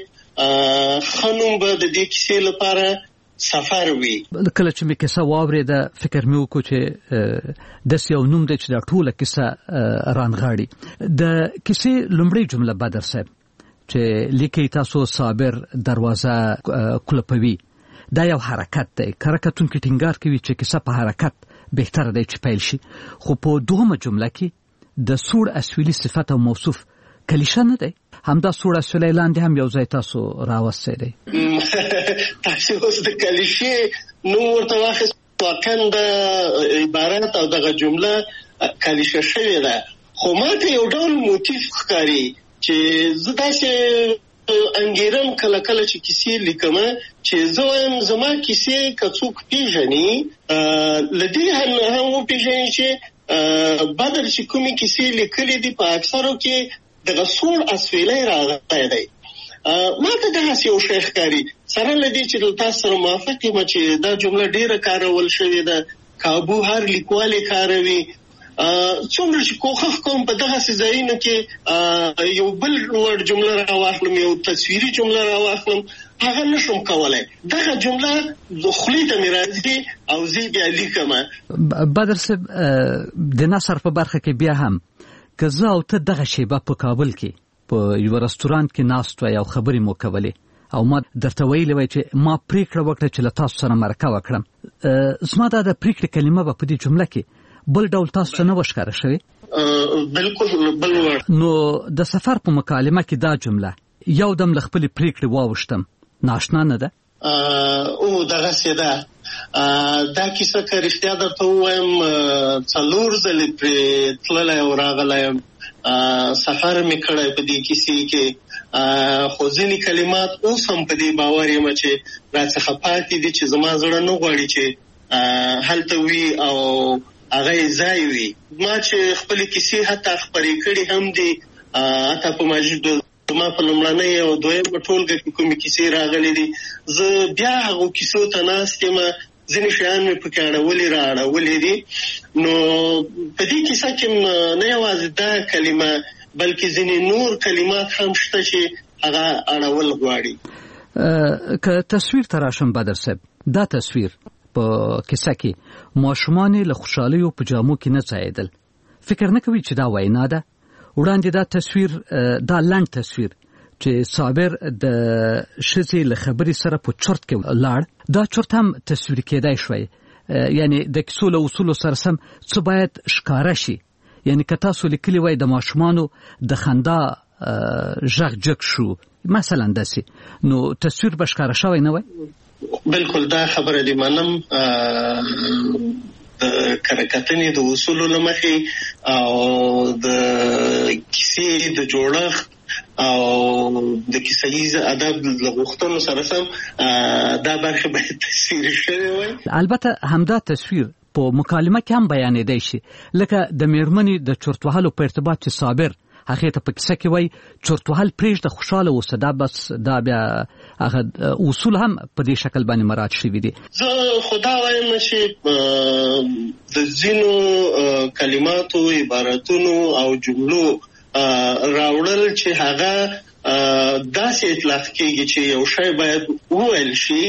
Speaker 8: ښه نوم به د دې کیسې لپاره سفر وي.
Speaker 12: کله چې مې کیسه واورېده فکر مې وکړو چې داسې یو نوم دی چې دا ټوله کیسه رانغاړي. د کیسې لومړۍ جمله بدر صاحب چې لیکي تاسو صابر دروازه کلپوي، دا یو حرکت دی. حرکتونکي ټینګار کوي چې کیسه په حرکت بهتره دی چې پیل شي، خو په دوهمه جمله کې د سوړ اسویلي صفت او موصوف کلیشه نه دی. همدا سوړ اسویلی لاندې هم یو ځای تاسو راوستی دی.
Speaker 8: تاسو اوس د کلیشې نوم ورته واخیست، واقعا د عبارت او دغه جمله کلیشه شوې ده، خو ما ته یو ډول موتیف ښکاري چې زه داسې انګیرم کله کله چې کیسې لیکم چې زه وایم زما کیسې که څوک پیژني له دې هم وپېژني چې بدر چې کومې کیسې لیکلې دي په اکثرو کې دغه سوړ اسویلی راغلی دی. ما ته دغسې یو شی ښکاري، سره له دې چې تاسو سره موافق یم چې دا جمله ډېره کارول شوې ده، کابو هر لیکوال یې کاروي. څومره چې کوښښ کوم په دغسې ځایونو کې یو بل وړ جمله راواخلم، یو تصویري جمله راواخلم، هغه نشم کولی. دغه جمله خولې ته مې راځي او زه بیا لیکم.
Speaker 12: بدر صاحب د نثر په برخه کې بیا هم که زه او ته دغه شیبه په کابل کې په یو رستورانت کې ناست وای او خبرې مو کولې او ما درته ویلې وای چې ما پریکړه وکړه چې له تاسو سره مرکه وکړم، زما دا د پریکړې کلمه به په دې جمله کې بل ډول تاسو ته نه وښکاره شوې؟
Speaker 8: بالکل بل وړ.
Speaker 12: نو د سفر په مکالمه کې دا جمله یو دم له خپلې پریکړې واوښتم، ناشنا نه ده؟
Speaker 8: او دغسې ده. دا کیسه که رښتیا درته ووایم څلور ځلې پرې تللی او راغلی یم، سفر مې کړی په دې کیسې کې، خو ځینې کلمات اوس هم په دې باور یم چې راڅخه پاتې دي چې زما زړه نه غواړي چې هلته وي او هغه یې ځای وي. ما چې خپلې کیسې حتی خپرې کړي هم دي، حتی په مجید ما په لومړنۍ او دویمه ټولګه کې کومې کیسې راغلې دي، زه بیا هغو کیسو ته ناست یم، ځینې شیان مې پکې اړولې را اړولې دي. نو په دې کیسه کې نه یوازې دا کلمه بلکې ځینې نور کلمات هم شته چې هغه اړول غواړي.
Speaker 12: که تصویر ته راشم بدر صاحب، دا تصویر په کیسه کې ماشومان له خوشحالیو په جامو کې نه ځایېدل، فکر نه کوي چې دا وینا ده؟ وړاندې دا تصویر، دا لنډ تصویر چې صابر د ښځې له خبرې سره په چرت کې لاړ، دا چرت هم تصویر کېدای شوی، یعنی د کیسو له اصولو سره سم څه باید ښکاره شي. یعنی که تاسو لیکلي وای د ماشومانو د خندا غږ جګ شو مثلا داسې، نو تصویر به ښکاره شوی نه وای؟
Speaker 8: بالکل دا خبره دې منم. د کرکټنې د اصولو له مخې او د کیسې د جوړښت او د کیسه‌ییز ادب له غوښتنو سره سم دا برخه باید تصویر شوی وای.
Speaker 12: البته همدا تصویر په مکالمه کې هم بیانېدای شي، لکه د میرمنې د چرت وهلو په ارتباط چې صابر هغې ته په کیسه کې وای چرت وهل پرېږده، خوشحاله اوسه، دا بس دا بیا هغه اصول هم په دې شکل باندې مراعات شوي دي.
Speaker 10: زه خدا وایم چې د ځینو کلماتو عبارتونو او جملو راوړل چې هغه داسې اطلاق کېږي چې یو شی باید وویل شي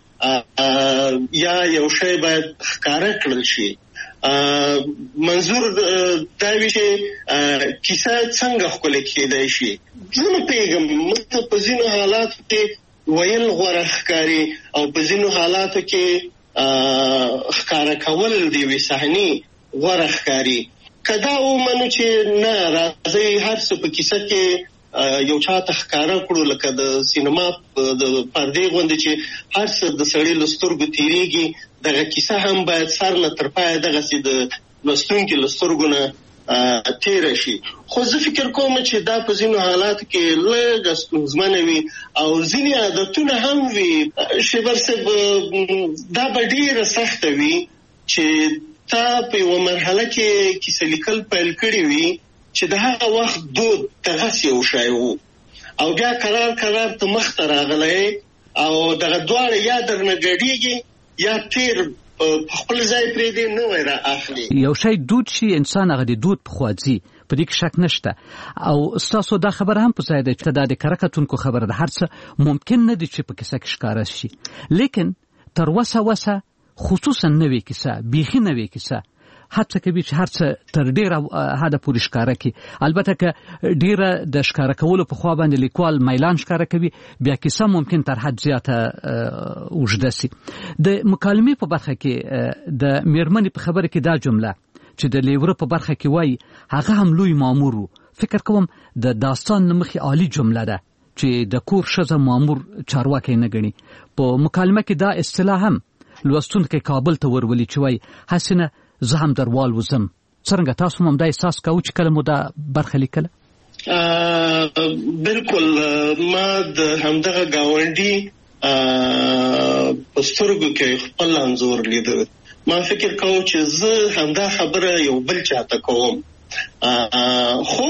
Speaker 10: یا یو شی باید ښکاره کړل شي. منظور دا وی چې کیسه څنګه ښکلې کېدای شي. زه نه پوهېږم، موږ ته په ځینو حالاتو کې ویل غوره ښکاري او په ځینو حالاتو کې ښکاره کول د یوې صحنې غوره ښکاري. که دا ومنو چې نه راځئ هر څه په کیسه کې یو چاته ښکاره کړو، لکه د سینما د پردې غوندې چې هر څه د سړي له سترګو تېرېږي، دغه کیسه هم باید سر نه تر پایه دغسې د لوستونکي له سترګو نه تېره شي. خو زه فکر کوم چې دا په ځینو حالاتو کې لږه ستونزمنه وي او ځینې عادتونه هم وي. شیبر صاحب، دا به ډېره سخته وي چې تا په یوه مرحله کې کیسه لیکل پیل کړي وي چې د هغه وخت دود دغسې یو شی و او بیا قرار قرار ته مخ ته راغلی او دغه دواړه یا درنه ګډېږي یا تیر په خپل ځای پرېږدي، نوی را اخلي.
Speaker 12: یو شی دود شي، انسان هغه د دود په خوا ځي، په دې کې شک نشته. او ستاسو دا خبره هم په ځای ده چې دا د کره کتونکو خبره ده، هر څه ممکن نه دي چې په کیسه کې ښکاره شي. لیکن تر وسه وسه خصوصا نوې کیسه، بیخي نوې کیسه هڅه کوي چې هر څه تر ډیره حده پورې ښکاره کړي. البته که ډیره د ښکاره کولو په خوا باندې لیکوال میلان ښکاره کوي، بیا کیسه ممکن تر حد زیاته اوږده سي. د مکالمې په برخه کې د میرمنې په خبره کې دا جمله چې د لیوره په برخه کې وایي هغه هم لوی مامور و، فکر کوم د داستان نه مخکې عالی جمله ده چې د کور ښځه مامور چارواکی نه ګڼي. په مکالمه کې دا اصطلاح هم لوستونکی کابل ته ورولي چې وایي هسې نه زه هم دروال وزم. څرنګه تاسو هم دا احساس کوئ چې کله مو دا برخه لیکله؟
Speaker 10: بالکل، ما د همدغه ګاونډي په سترګو کې خپل انځور لیده. ما فکر کوم چې زه همدا خبره یو بل چاته کوم، خو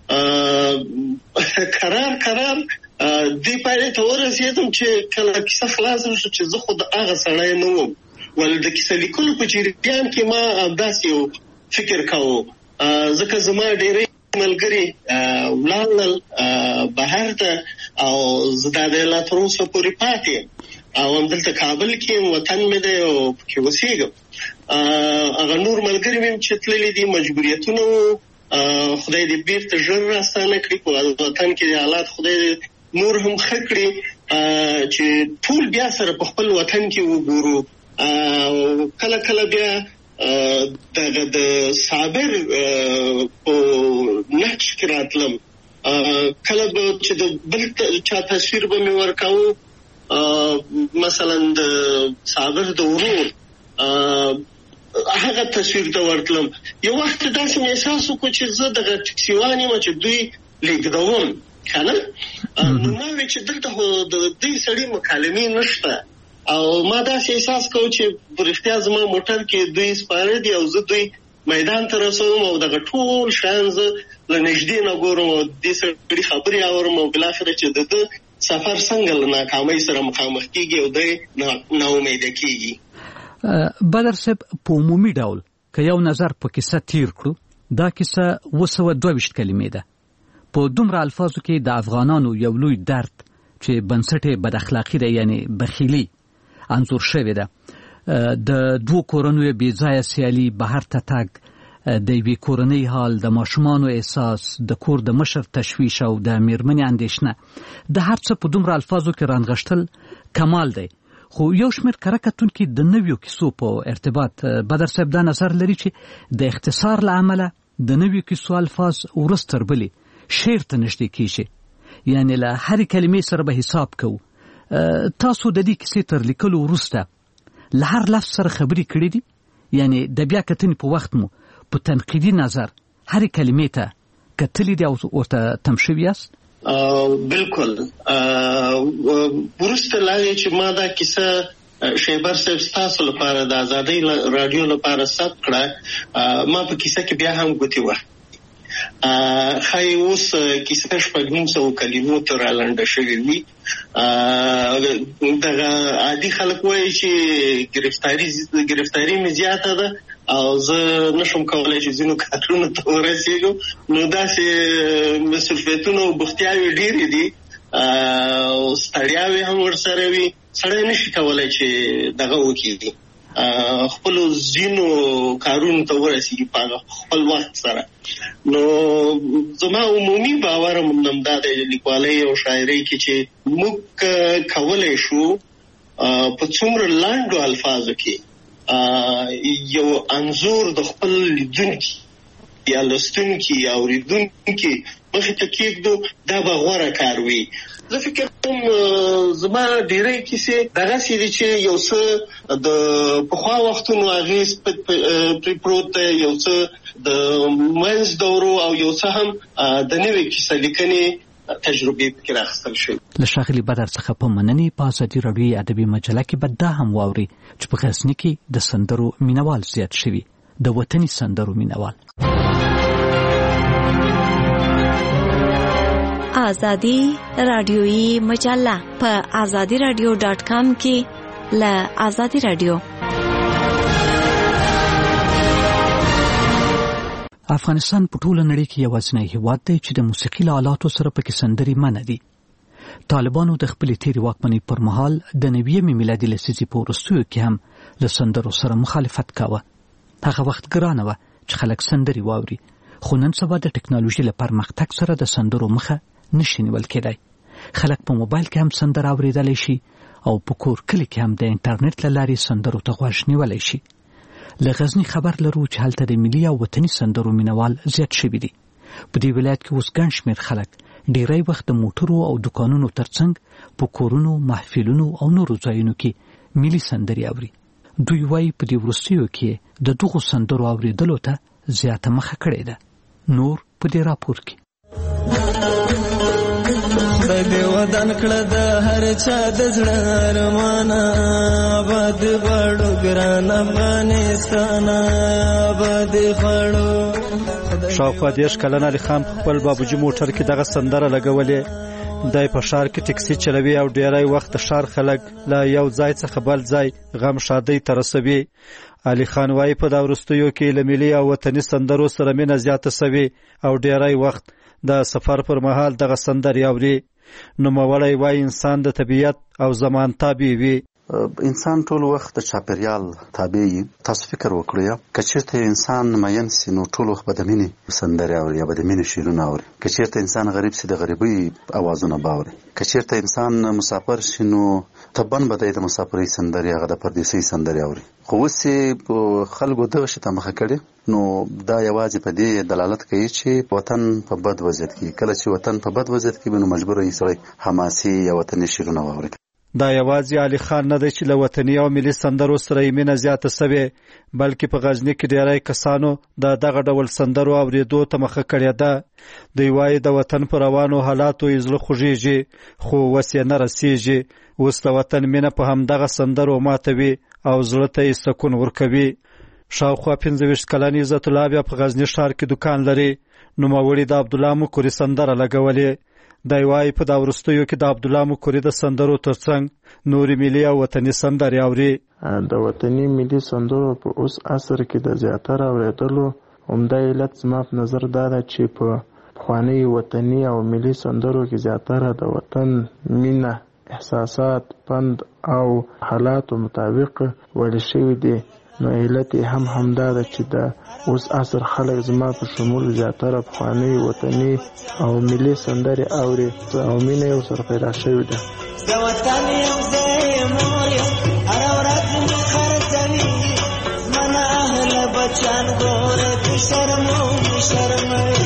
Speaker 10: قرار قرار دې پایلې ته ورسېدم چې کله کیسه خلاصه شوه چې زه خو د هغه سړی نه وم. ول د کیسه لیکلو په جریان کې ما همداسې یو فکر کوم، ځکه زما ډېری ملګري ولاړل بهر ته او زه دا دی لا تر اوسه پورې پاتې یم او همدلته کابل کې وطن مې دی او پکې اوسېږم. هغه نور ملګري مې چې تللي دي مجبوریتونه وو، خدای دې بیرته ژر راستانه کړي. په وطن کې حالات خدای دې نور هم ښه کړي چې ټول بیا سره په خپل وطن کې وګورو. کله کله بیا دغه د صابر په نقش کې راتلم، کله به چې د بل چا تصویر به مې ورکاوه، مثلا د صابر د ورور هغه تصویر ته ورتلم. یو وخت داسې مې احساس وکړو چې زه دغه ټکسیوان یم چې دوی لېږدوم که نه، نو ما وې چې دلته خو د دې سړي مکالمې نشته او ما داسې احساس کوم چې په رښتیا زما موټر کې دوی سپاره دي او زه دوی میدان ته رسوم او دغه ټول شیان زه له نږدې نه ګورم او دې سړي خبرې اورم او بالاخره چې د ده سفر څنګه له ناکامۍ سره مخامخ کېږي او دی ناامیده کېږي.
Speaker 12: بدر صاحب، په عمومي ډول که یو نظر په کیسه تیر کړو، دا کیسه اوه سوه دوه ویشت کلمې ده. په دومره الفاظو کې د افغانانو یو لوی درد چې بنسټ یې بد اخلاقي ده، یعنی بخیلي، انځور شوې ده. د دوو کورنیو بې ځایه سیالي، بهر ته تګ، د یوې کورنۍ حال، د ماشومانو احساس، د کور د مشر تشویش او د میرمنې اندېښنه، د هر څه په دومره الفاظو کې رانغښتل کمال دی. خو یو شمېر کره کتونکي د نویو کیسو په ارتباط بدر صاحب دا نظر لري چې د اختصار له امله د نویو کیسو الفاظ ورځ تر بلې شعر ته نږدې کېږي، یعنی له هرې کلمې سره به حساب کوو. تاسو د دې کیسې تر لیکلو وروسته له هر لفظ سره خبرې کړې دي؟ یعنی د بیا کتنې په وخت مو په تنقیدي نظر هرې کلمې ته کتلې دي او ورته تم شوي یاست؟
Speaker 10: بالکل. وروسته لاغې چې ما دا کیسه شیبر صاحب ستاسو لپاره د ازادۍ راډیو لپاره ثبت کړه، ما په کیسه کې بیا هم ګوتې وه خای اوس کیسه شپږ نیم سوه کلمو تر لنډه شوې وي. دغه عادي خلک وایي چې گرفتاری گرفتاری مې زیاته ده او زه نشم کولای چې ځینو کارونو ته ورسېږم. نو داسې مسؤلیتونه او بوختیاوې ډېرې دي او ستړیاوې هم ورسره وي. سړی نشي کولای چې دغه وکړي خپل ځینو کارونو ته ورسېږي په خپل وخت سره. نو زما عمومي باور هم دا دی لیکوالۍ او شاعرۍ کې چې موږ کولی شو په څومره لنډو الفاظو کې یو انځور د خپل لیدونکي یا لوستونکي یا اورېدونکي مخې ته کېږدو، دا به غوره کار وي. زه فکر کوم زما ډېری کیسې دغسې دي چې یو څه د پخوا وختونو اغېز پرې پروت دی، یو څه د منځ دورو او یو څه هم د نوې کیسه لیکنې تجربې پکې راخیستل شوي.
Speaker 12: له ښاغلي بدر څخه په مننې په ازادي راډیوي ادبي مجله کې به دا هم واوري چې په غزني کې د سندرو مینوال زیات شوي، د وطني سندرو مینوال.
Speaker 1: ازادي راډیوي مجله په ازادي راډیو ډاټ کام کې له ازادي راډیو.
Speaker 12: افغانستان په ټوله نړۍ کې یوازینی هېواد دی چې د موسیقي له آلاتو سره پکې سندرې منع دي. طالبانو د خپلې تېرې واکمنۍ پر مهال د نویمې میلادي لسیزې په وروستیو کې هم له سندرو سره مخالفت کاوه. هغه وخت ګرانه وه چې خلک سندرې واوري، خو نن سبا د ټکنالوژي له پرمختګ سره د سندرو مخه نشي نیول کېدای. خلک په موبایل کې هم سندره اورېدلی شي او په کور کلي کې هم د انټرنیټ له لارې سندرو ته غوږ نیولی شي. له غزني خبر لرو چې هلته د ملي او وطني سندرو مینوال زیات شوي دي. په دې ولایت کې اوس ګڼ شمېر خلک ډېری وخت د موټرو او دوکانونو ترڅنګ په کورونو، محفلونو او نورو ځایونو کې ملي سندرې اوري. دوی وایي په دې وروستیو کې د دغو سندرو اورېدلو ته زیاته مخه کړې ده. نور په دې راپور کې.
Speaker 11: خدای دې ودان کړه د هر چا د زړه ارمانه، آباد غواړو ګران افغانستان، آباد غواړو.
Speaker 13: شاوخوا دېرش کلن علي خان په خپل بابوجي موټر کې دغه سندره لګولې. دی په ښار کې ټکسي چلوي او ډېری وخت د ښار خلک له یو ځای څخه بل ځای غم شادۍ ته رسوي. علي خان وایي په دا وروستیو کې له ملي او وطني سندرو سره مینه زیاته سوي او ډېری وخت د سفر پر مهال دغه سندرې اوري. نوموړی وایي انسان د طبیعت او زمان تابع وي.
Speaker 14: انسان ټول وخت د چاپیریال تابع وي. تاسو فکر وکړئ که چېرته انسان مین سي نو ټول وخت به د مینې سندرې اوري یا به د مینې شعرونه اوري. که چېرته انسان غریب سي د غریبۍ اوازونه به اوري. که چېرته انسان مسافر شي نو طبعا به دی د مسافرۍ سندرې هغه د پردیسۍ سندرې اوري. خو اوس یې خلکو دغه شي ته مخه کړې نو دا یوازې په دې دلالت کوي چې وطن په بد وضعیت کې. کله چې وطن په بد وضعیت کې وي نو مجبور یې سړی حماسي یا وطني شعرونه واوري.
Speaker 13: دا یوازې علي خان نه دی چې له وطني او ملي سندرو سره یې مینه زیاته سوې، بلکې په غزني کې ډېری کسانو د دغه ډول سندرو اورېدو ته مخه کړې ده. دوی وایي د وطن په روانو حالاتو یې زړه خوږېږي خو وس یې نه رسېږي. اوس د وطن مینه په همدغه سندرو ماتوي او زړه ته یې سکون ورکوي. شاوخوا پنځه ویشت کلن عزت الله بیا په غزني ښار کې دوکان لري. نوموړي د عبدالله مکوري سندره لګولې. دی وایي په دا وروستیو کې د عبدالله مکوري د سندرو ترڅنګ نورې ملي او وطني سندرې اوري.
Speaker 19: د وطني ملي سندرو په اوس عصر کې د زیاتره اورېدلو عمده علت زما په نظر دا ده چې په پخواني وطني او ملي سندرو کې زیاتره د وطن مینه، احساسات، پند او حالاتو مطابق ویل شوي دي. نو علت هم همدا ده چې د اوس عصر خلک زما په شمول زیاتره پخواني وطني او ملي سندرې اوري او مینه یې ورسره پیدا شوې ده.
Speaker 11: د وطن یم زه مور یم هره ورځ مې خرڅوي زمانه اهله بچیان ګوره که شرمو مې شرموي.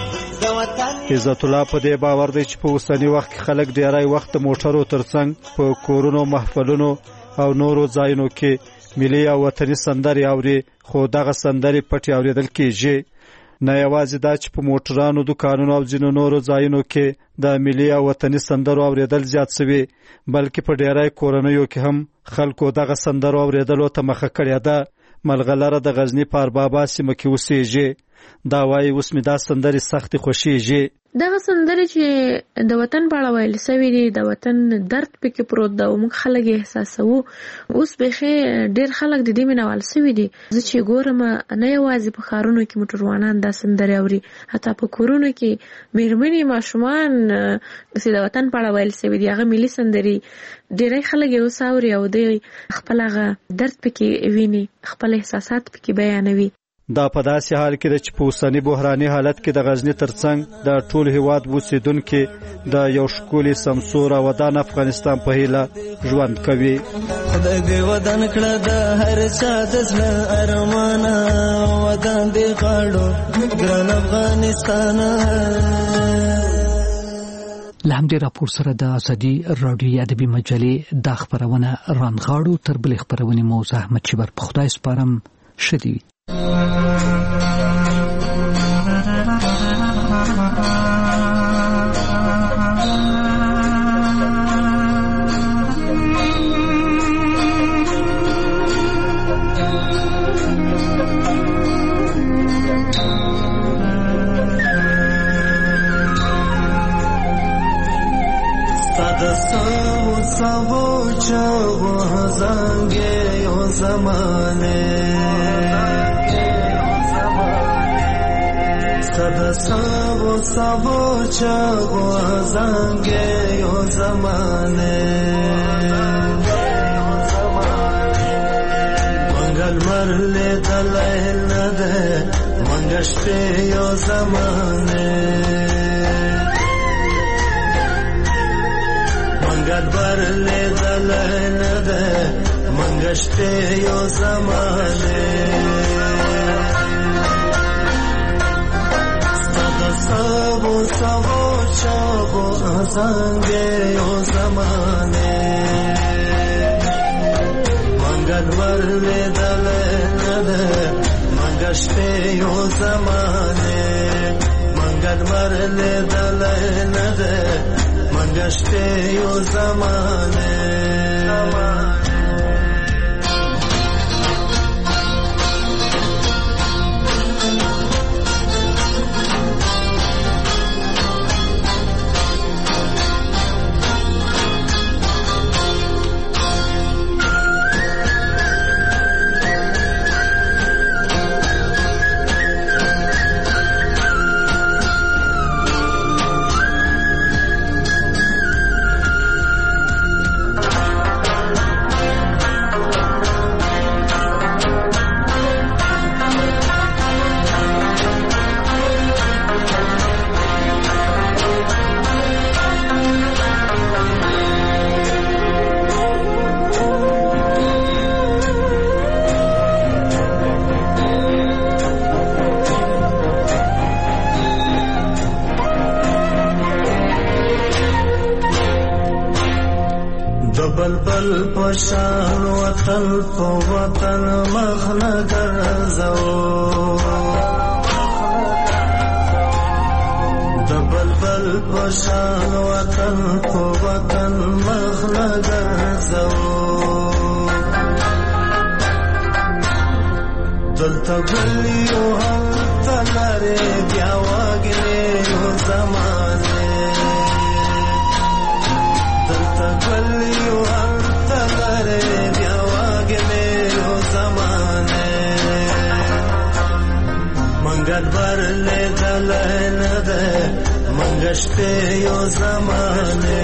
Speaker 13: عزت الله په دې باور دی چې په اوسني وخت کې خلک ډېری وخت د موټرو ترڅنګ په کورونو، محفلونو او نورو ځایونو کې ملي او وطني سندرې اوري، خو دغه سندرې پټې اورېدل کېږي. نه یوازې دا چې په موټرانو، دوکانونو او ځینو نورو ځایونو کې د ملي او وطني سندرو اورېدل زیات سوي، بلکې په ډېری کورنیو کې هم خلکو دغه سندرو اورېدلو ته مخه کړې ده. ملغلره د غزني په اربابا سیمه کې اوسېږي. دا وایي اوس مې دا سندرې سختې خوښېږي.
Speaker 15: دغه سندرې چې د وطن په اړه ویل سوي دي، د وطن درد پکې پروت ده او موږ خلک یې احساسوو. اوس بیخي ډېر خلک د دې مینوال سوي دي. زه چې ګورم نه یوازې په ښارونو کې موټروانان دا سندرې اوري، حتی په کورونو کې مېرمنې، ماشومان چې د وطن په اړه ویل سوي دي، هغه ملي سندرې ډېری خلک یې اوس اوري او دوی خپل هغه درد پکې ویني، خپل احساسات پکې بیانوي.
Speaker 13: دا په داسې حال کې ده چې په اوسني بحراني حالت کې د غزني ترڅنګ د ټول هیواد اوسېدونکي د یو ښکلي سمسور او ودان افغانستان په هیله ژوند کوي.
Speaker 11: خدای دې ودان کړه د هر چا د زړه ارمانه، ودان دې غواړو ګران افغانستان.
Speaker 12: له همدې راپور سره د ازادي راډیو ادبي مجلې دا خپرونه رانغاړو. تر بلې خپرونې مو زه احمد شیبر په خدای سپارم. ښه دې وي.
Speaker 11: سو سو چو زنگے یو زمانے صد سو سو چو زنگے یو زمانے منگل مرلے دلائل ندے منگشتے یو زمانے منگل برلے دلائل ندے منگشتے یو زمانے سبو سبو چابو زنگے یو زمانے منگل ورلے دلائل ندے منگشتے یو زمانے منگل ورلے دلائل ندے منگشتے یو زمانے بلبل پشان وطن پو وطن مخنا گرزو بلبل پشان وطن پو وطن مخنا گرزو دلتا گلیو حل تلارے بیاواگنے یو زمانے دلتا گلیو حل تلارے بیاواگنے یو زمانے منگل برلے دلائل دے منگشتے یو زمانے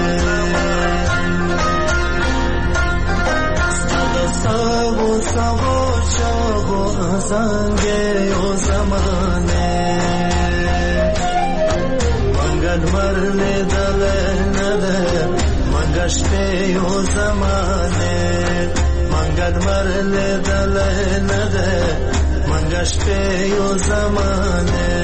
Speaker 11: سبو سبو چابو زنگے یو زمانے منگل مرلے دلائل ندے منگشتے یو زمانے منگل مرلے دلائل ندے منگشتے یو زمانے